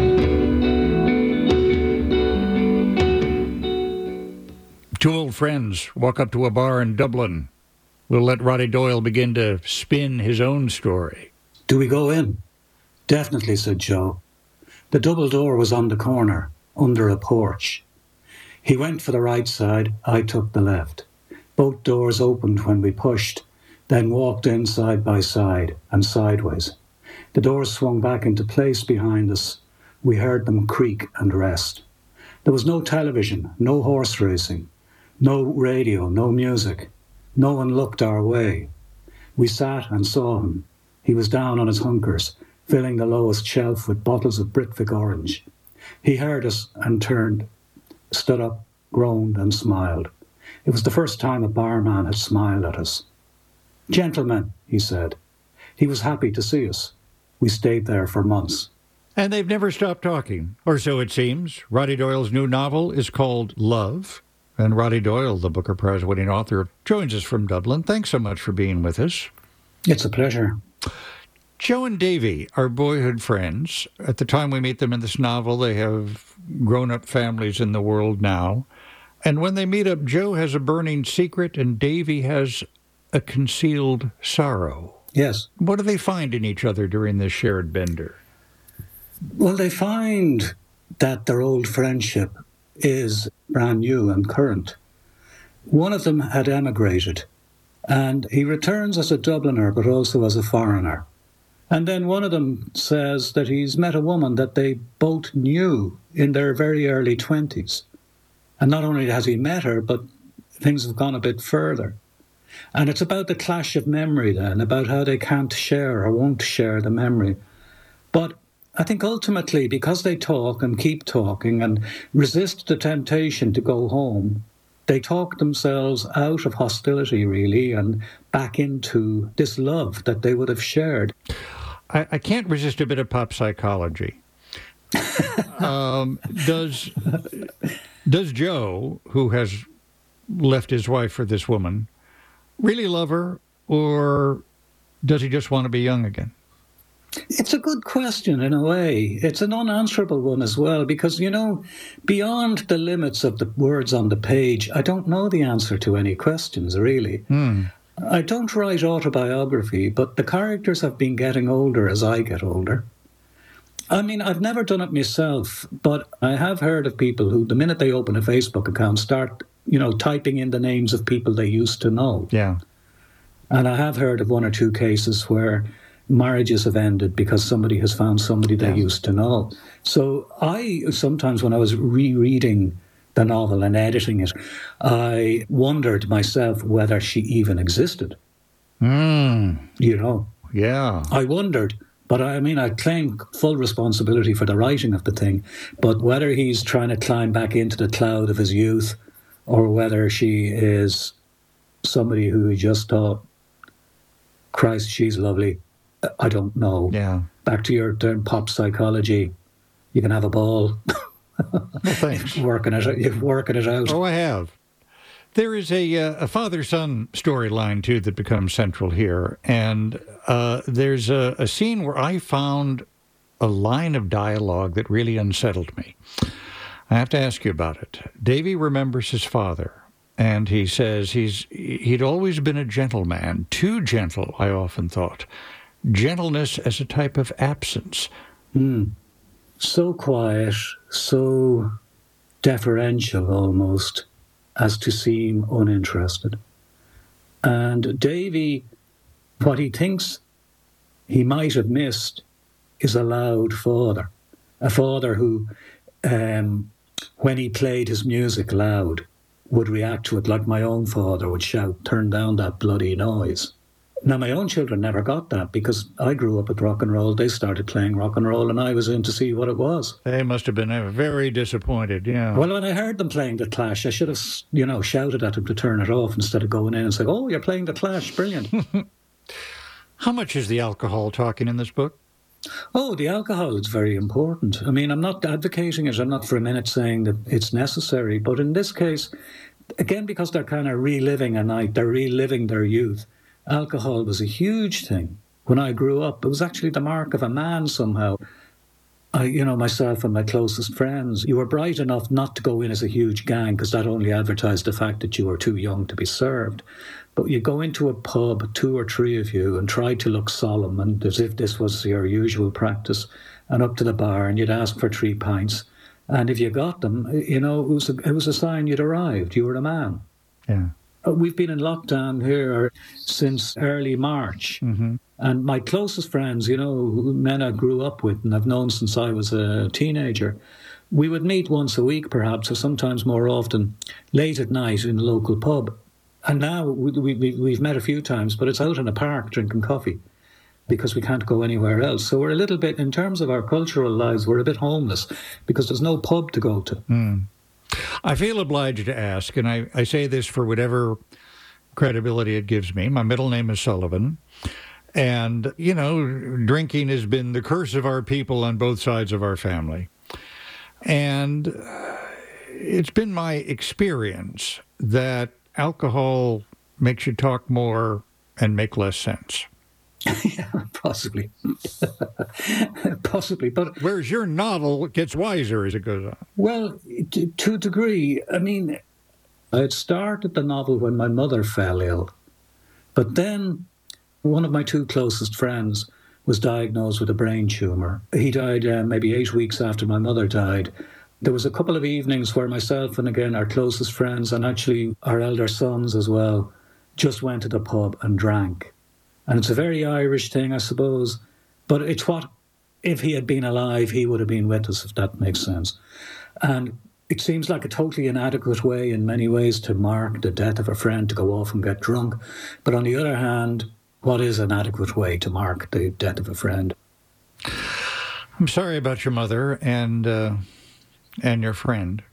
Two old friends walk up to a bar in Dublin. We'll let Roddy Doyle begin to spin his own story. Do we go in? Definitely, said Joe. The double door was on the corner, under a porch. He went for the right side, I took the left. Both doors opened when we pushed. then walked in side by side and sideways. The doors swung back into place behind us. We heard them creak and rest. There was no television, no horse racing, no radio, no music. No one looked our way. We sat and saw him. He was down on his hunkers, filling the lowest shelf with bottles of Britvic orange. He heard us and turned, stood up, groaned and smiled. It was the first time a barman had smiled at us. "Gentlemen," he said. He was happy to see us. We stayed there for months. And they've never stopped talking, or so it seems. Roddy Doyle's new novel is called Love, and Roddy Doyle, the Booker Prize-winning author, joins us from Dublin. Thanks so much for being with us. It's a pleasure. Joe and Davy are boyhood friends. At the time we meet them in this novel, they have grown-up families in the world now. And when they meet up, Joe has a burning secret and Davy has a concealed sorrow. Yes. What do they find in each other during this shared bender? Well, they find that their old friendship is brand new and current. One of them had emigrated, and he returns as a Dubliner, but also as a foreigner. And then one of them says that he's met a woman that they both knew in their very early 20s. And not only has he met her, but things have gone a bit further. And it's about the clash of memory then, about how they can't share or won't share the memory. But I think ultimately, because they talk and keep talking and resist the temptation to go home, they talk themselves out of hostility, really, and back into this love that they would have shared. I can't resist a bit of pop psychology. Does Joe, who has left his wife for this woman, really love her, or does he just want to be young again? It's a good question in a way. It's an unanswerable one as well, because, you know, beyond the limits of the words on the page, I don't know the answer to any questions, really. I don't write autobiography, but the characters have been getting older as I get older. I mean, I've never done it myself, but I have heard of people who, the minute they open a Facebook account, start, you know, typing in the names of people they used to know. Yeah. And I have heard of one or two cases where marriages have ended because somebody has found somebody they used to know. So I, sometimes when I was rereading the novel and editing it, I wondered myself whether she even existed. You know? Yeah. I wondered. But I mean, I claim full responsibility for the writing of the thing. But whether he's trying to climb back into the cloud of his youth or whether she is somebody who he just thought, Christ, she's lovely, I don't know. Yeah. Back to your term, pop psychology. You can have a ball. Well, thanks. You're working it out. Oh, I have. There is a father-son storyline, too, that becomes central here. And there's a scene where I found a line of dialogue that really unsettled me. I have to ask you about it. Davy remembers his father, and he says he'd always been a gentleman. Too gentle, I often thought. Gentleness as a type of absence. So quiet, so deferential almost, as to seem uninterested. And Davy, what he thinks he might have missed is a loud father. A father who, when he played his music loud, would react to it like my own father would shout, "Turn down that bloody noise." Now, my own children never got that because I grew up with rock and roll. They started playing rock and roll and I was in to see what it was. They must have been very disappointed, yeah. Well, when I heard them playing The Clash, I should have, you know, shouted at them to turn it off instead of going in and saying, "Oh, you're playing The Clash, brilliant." How much is the alcohol talking in this book? Oh, the alcohol is very important. I mean, I'm not advocating it. I'm not for a minute saying that it's necessary. But in this case, again, because they're kind of reliving a night, they're reliving their youth. Alcohol was a huge thing. When I grew up, it was actually the mark of a man somehow. Myself and my closest friends, you were bright enough not to go in as a huge gang because that only advertised the fact that you were too young to be served. But you go into a pub, 2 or 3 of you, and try to look solemn and as if this was your usual practice, and up to the bar and you'd ask for 3 pints. And if you got them, you know, it was a sign you'd arrived. You were a man. Yeah. We've been in lockdown here since early March. Mm-hmm. And my closest friends, men I grew up with and I've known since I was a teenager, we would meet once a week perhaps, or sometimes more often, late at night in a local pub. And now we've met a few times, but it's out in a park drinking coffee because we can't go anywhere else. So we're a little bit, in terms of our cultural lives, we're a bit homeless because there's no pub to go to. Mm. I feel obliged to ask, and I say this for whatever credibility it gives me. My middle name is Sullivan. And, drinking has been the curse of our people on both sides of our family. And it's been my experience that alcohol makes you talk more and make less sense. Yeah, possibly. Possibly. But whereas your novel gets wiser as it goes on. Well, to a degree. I mean, I had started the novel when my mother fell ill. But then one of my two closest friends was diagnosed with a brain tumour. He died maybe 8 weeks after my mother died. There was a couple of evenings where myself and, again, our closest friends and actually our elder sons as well just went to the pub and drank. And it's a very Irish thing, I suppose. But it's what, if he had been alive, he would have been with us, if that makes sense. And it seems like a totally inadequate way in many ways to mark the death of a friend, to go off and get drunk. But on the other hand, what is an adequate way to mark the death of a friend? I'm sorry about your mother and your friend.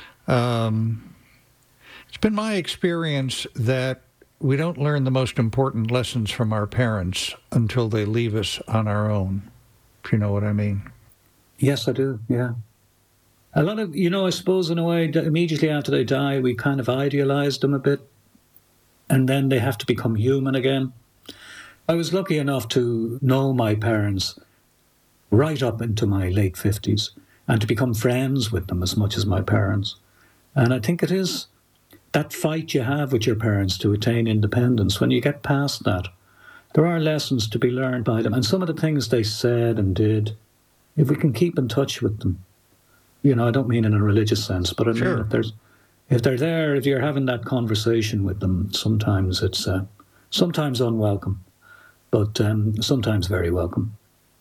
It's been my experience that we don't learn the most important lessons from our parents until they leave us on our own, if you know what I mean. Yes, I do, yeah. A lot of, I suppose in a way, immediately after they die, we kind of idealise them a bit, and then they have to become human again. I was lucky enough to know my parents right up into my late 50s and to become friends with them as much as my parents. And I think it is that fight you have with your parents to attain independence. When you get past that, there are lessons to be learned by them. And some of the things they said and did, if we can keep in touch with them, I don't mean in a religious sense, but I mean, if they're there, if you're having that conversation with them, sometimes it's sometimes unwelcome, but sometimes very welcome.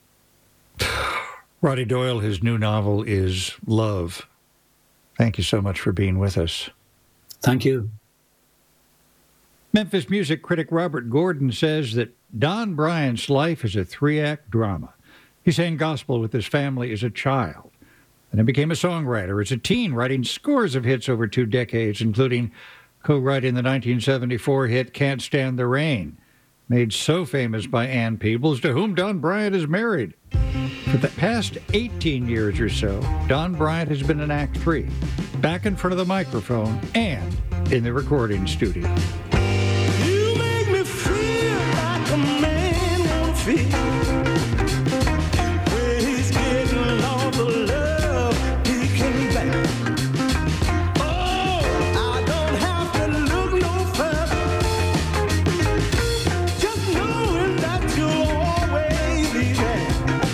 Roddy Doyle, his new novel is Love. Thank you so much for being with us. Thank you. Memphis music critic Robert Gordon says that Don Bryant's life is a 3-act drama. He sang gospel with his family as a child, and then became a songwriter as a teen, writing scores of hits over 2 decades, including co-writing the 1974 hit Can't Stand the Rain, made so famous by Ann Peebles, to whom Don Bryant is married. For the past 18 years or so, Don Bryant has been in Act 3, back in front of the microphone and in the recording studio. You make me feel like a man wanna feel. When he's getting all the love he can bear. Oh, I don't have to look no further. Just knowing that you'll always be there.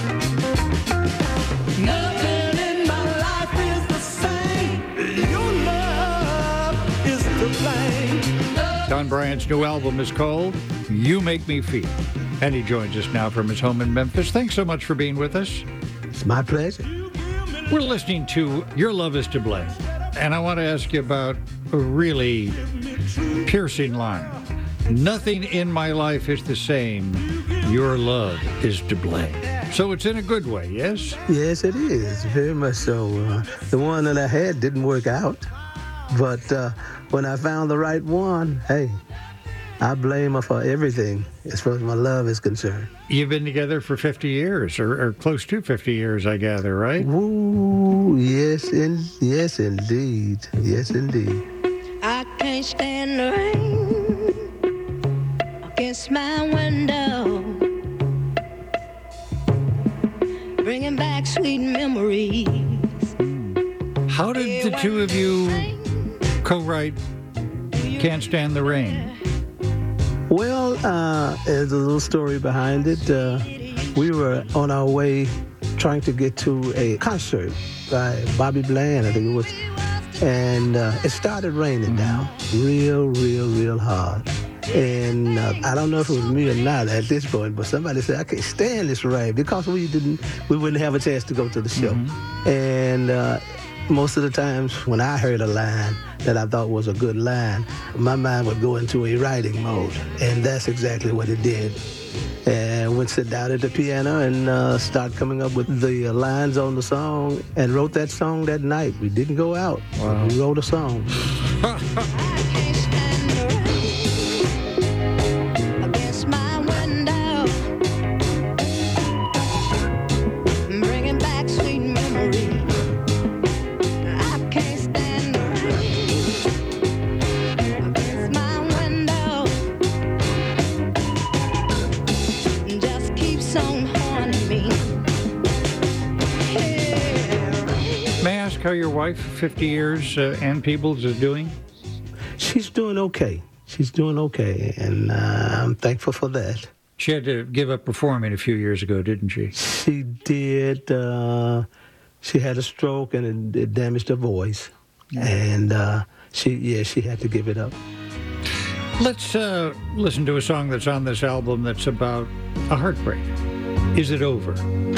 Nothing in my life is the same. Your love is to blame. Don Bryant's new album is called You Make Me Feel, and he joins us now from his home in Memphis. Thanks so much for being with us. It's my pleasure. We're listening to Your Love Is to Blame, and I want to ask you about a really piercing line. Nothing in my life is the same. Your love is to blame. So it's in a good way, yes? Yes, it is. Very much so. The one that I had didn't work out. But when I found the right one, hey, I blame her for everything as far as my love is concerned. You've been together for 50 years, or close to 50 years, I gather, right? Ooh, yes, yes, indeed. Yes, indeed. I can't stand the rain against my window, bringing back sweet memories. How did the two of you co-write Can't Stand the Rain? Well, there's a little story behind it. We were on our way trying to get to a concert by Bobby Bland, I think it was. and it started raining down real hard. And I don't know if it was me or not at this point, but somebody said, I can't stand this rain, because we wouldn't have a chance to go to the show. And most of the times when I heard a line that I thought was a good line, my mind would go into a writing mode, and that's exactly what it did. And would sit down at the piano and start coming up with the lines on the song, and wrote that song that night. We didn't go out. Wow. We wrote a song. How your wife, 50 years, Ann Peebles, is doing? She's doing okay. She's doing okay, and I'm thankful for that. She had to give up performing a few years ago, didn't she? She did. She had a stroke, and it damaged her voice, and she had to give it up. Let's listen to a song that's on this album that's about a heartbreak. Is It Over?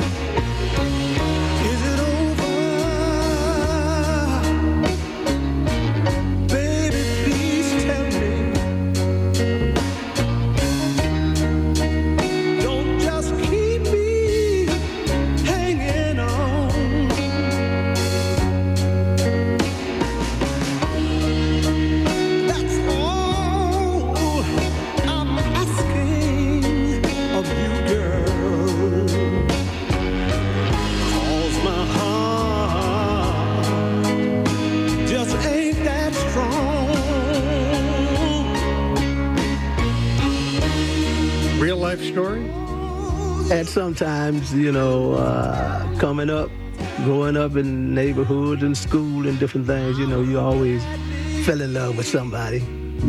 And sometimes, coming up, growing up in neighborhoods and school and different things, you always fell in love with somebody,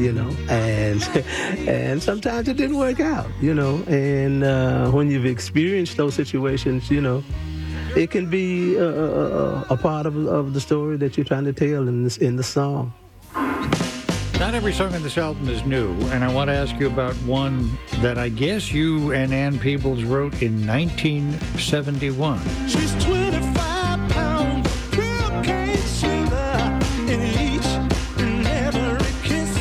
and sometimes it didn't work out, and when you've experienced those situations, it can be a part of the story that you're trying to tell in the song. Not every song on this album is new, and I want to ask you about one that I guess you and Ann Peebles wrote in 1971. She's 25 pounds, real cane sugar in each and every kiss.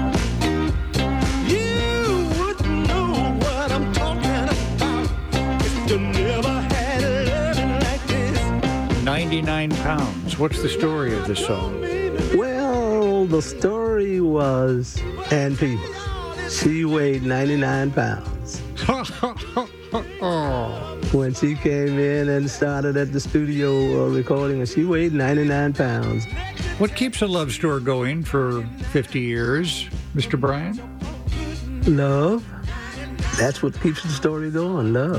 You wouldn't know what I'm talking about if you never had loving like this. 99 pounds. What's the story of this song? Well, the story was Ann Peebles. She weighed 99 pounds. When she came in and started at the studio recording, and she weighed 99 pounds. What keeps a love story going for 50 years, Mr. Bryan? Love. That's what keeps the story going, love,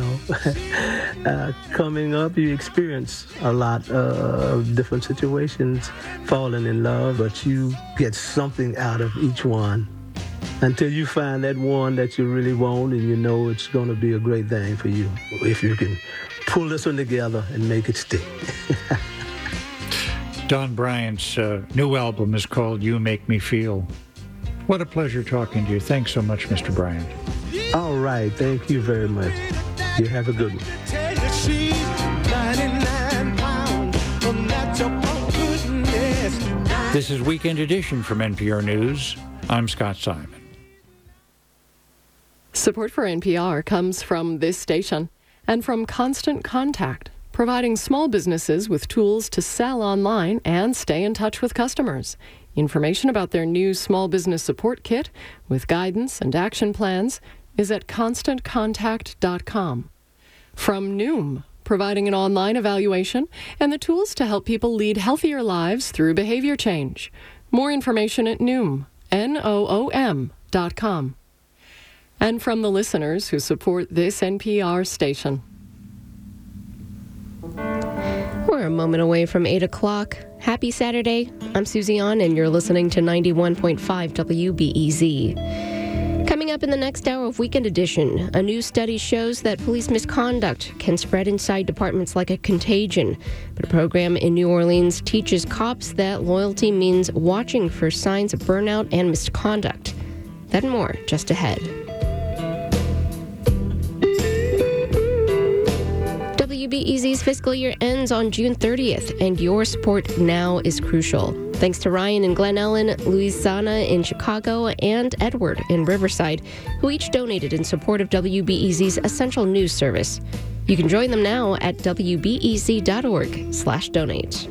coming up, you experience a lot of different situations, falling in love, but you get something out of each one until you find that one that you really want, and it's going to be a great thing for you if you can pull this one together and make it stick. Don Bryant's new album is called You Make Me Feel. What a pleasure talking to you. Thanks so much, Mr. Bryant. All right. Thank you very much. You have a good one. This is Weekend Edition from NPR News. I'm Scott Simon. Support for NPR comes from this station and from Constant Contact, providing small businesses with tools to sell online and stay in touch with customers. Information about their new small business support kit with guidance and action plans is at constantcontact.com. From Noom, providing an online evaluation and the tools to help people lead healthier lives through behavior change. More information at Noom, Noom.com. And from the listeners who support this NPR station. We're a moment away from 8 o'clock. Happy Saturday. I'm Susie An, and you're listening to 91.5 WBEZ. Coming Coming up in the next hour of Weekend Edition, a new study shows that police misconduct can spread inside departments like a contagion. But a program in New Orleans teaches cops that loyalty means watching for signs of burnout and misconduct. That and more just ahead. WBEZ's fiscal year ends on June 30th, and your support now is crucial. Thanks to Ryan in Glen Ellen, Louisiana in Chicago, and Edward in Riverside, who each donated in support of WBEZ's essential news service. You can join them now at wbez.org/donate.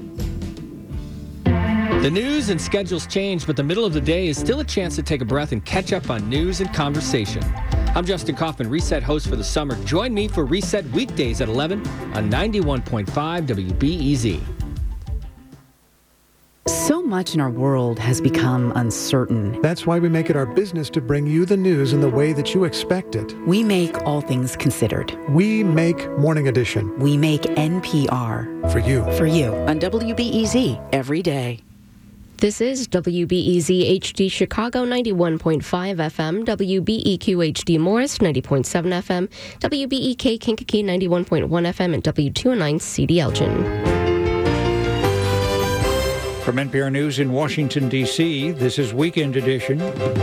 The news and schedules change, but the middle of the day is still a chance to take a breath and catch up on news and conversation. I'm Justin Kaufman, Reset host for the summer. Join me for Reset weekdays at 11 on 91.5 WBEZ. So much in our world has become uncertain. That's why we make it our business to bring you the news in the way that you expect it. We make All Things Considered. We make Morning Edition. We make NPR. For you. For you. On WBEZ every day. This is WBEZ HD Chicago 91.5 FM, WBEQ HD Morris 90.7 FM, WBEK Kankakee 91.1 FM, and W209 CD Elgin. From NPR News in Washington, D.C., this is Weekend Edition.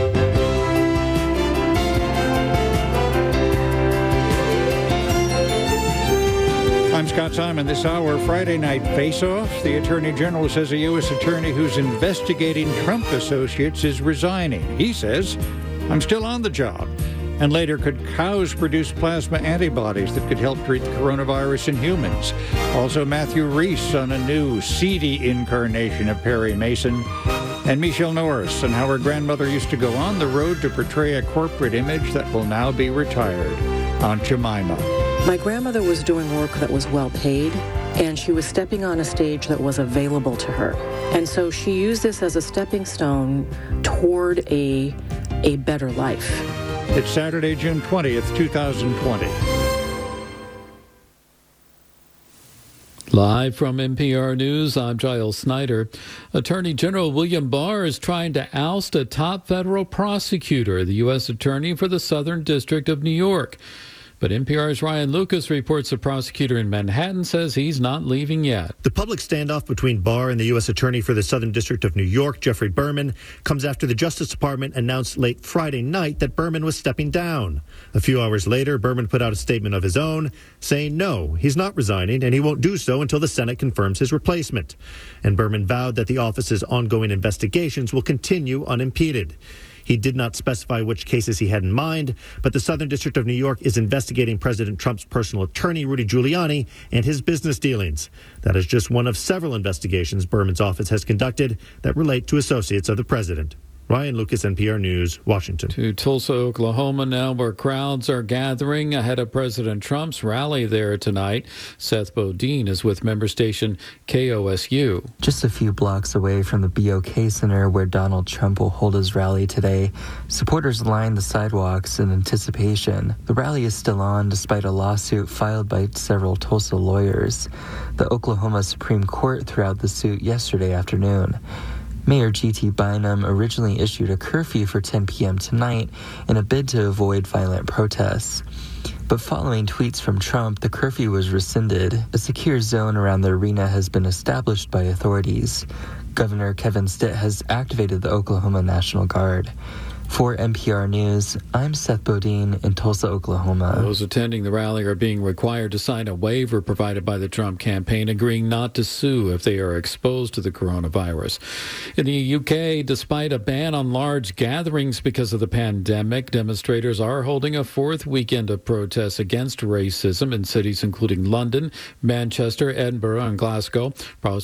I'm Scott Simon. This hour, Friday Night Face-Off. The Attorney General says a U.S. attorney who's investigating Trump associates is resigning. He says, I'm still on the job. And later, could cows produce plasma antibodies that could help treat the coronavirus in humans? Also, Matthew Reese on a new seedy incarnation of Perry Mason. And Michelle Norris on how her grandmother used to go on the road to portray a corporate image that will now be retired. Aunt Jemima. My grandmother was doing work that was well paid, and she was stepping on a stage that was available to her. And so she used this as a stepping stone toward a better life. It's Saturday, June 20th, 2020. Live from NPR News, I'm Giles Snyder. Attorney General William Barr is trying to oust a top federal prosecutor, the U.S. Attorney for the Southern District of New York. But NPR's Ryan Lucas reports a prosecutor in Manhattan says he's not leaving yet. The public standoff between Barr and the U.S. Attorney for the Southern District of New York, Jeffrey Berman, comes after the Justice Department announced late Friday night that Berman was stepping down. A few hours later, Berman put out a statement of his own, saying no, he's not resigning, and he won't do so until the Senate confirms his replacement. And Berman vowed that the office's ongoing investigations will continue unimpeded. He did not specify which cases he had in mind, but the Southern District of New York is investigating President Trump's personal attorney, Rudy Giuliani, and his business dealings. That is just one of several investigations Berman's office has conducted that relate to associates of the president. Ryan Lucas, NPR News, Washington. To Tulsa, Oklahoma now, where crowds are gathering ahead of President Trump's rally there tonight. Seth Bodine is with member station KOSU. Just a few blocks away from the BOK Center where Donald Trump will hold his rally today, supporters line the sidewalks in anticipation. The rally is still on despite a lawsuit filed by several Tulsa lawyers. The Oklahoma Supreme Court threw out the suit yesterday afternoon. Mayor G.T. Bynum originally issued a curfew for 10 p.m. tonight in a bid to avoid violent protests. But following tweets from Trump, the curfew was rescinded. A secure zone around the arena has been established by authorities. Governor Kevin Stitt has activated the Oklahoma National Guard. For NPR News, I'm Seth Bodine in Tulsa, Oklahoma. Those attending the rally are being required to sign a waiver provided by the Trump campaign agreeing not to sue if they are exposed to the coronavirus. In the UK, despite a ban on large gatherings because of the pandemic, demonstrators are holding a fourth weekend of protests against racism in cities including London, Manchester, Edinburgh, and Glasgow.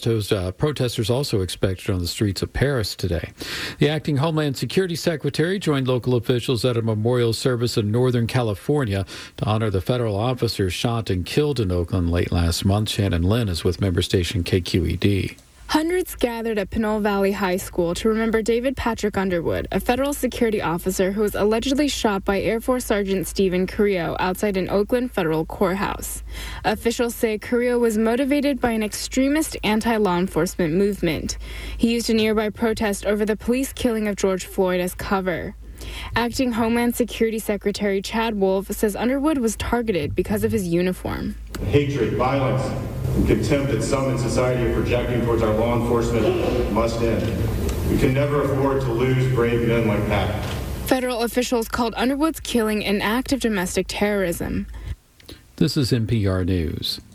Protesters also expected on the streets of Paris today. The acting Homeland Security Secretary joined local officials at a memorial service in Northern California to honor the federal officers shot and killed in Oakland late last month. Shannon Lynn is with member station KQED. Hundreds gathered at Pinole Valley High School to remember David Patrick Underwood, a federal security officer who was allegedly shot by Air Force Sergeant Stephen Carrillo outside an Oakland federal courthouse. Officials say Carrillo was motivated by an extremist anti-law enforcement movement. He used a nearby protest over the police killing of George Floyd as cover. Acting Homeland Security Secretary Chad Wolf says Underwood was targeted because of his uniform. Hatred, violence, and contempt that some in society are projecting towards our law enforcement must end. We can never afford to lose brave men like Pat. Federal officials called Underwood's killing an act of domestic terrorism. This is NPR News.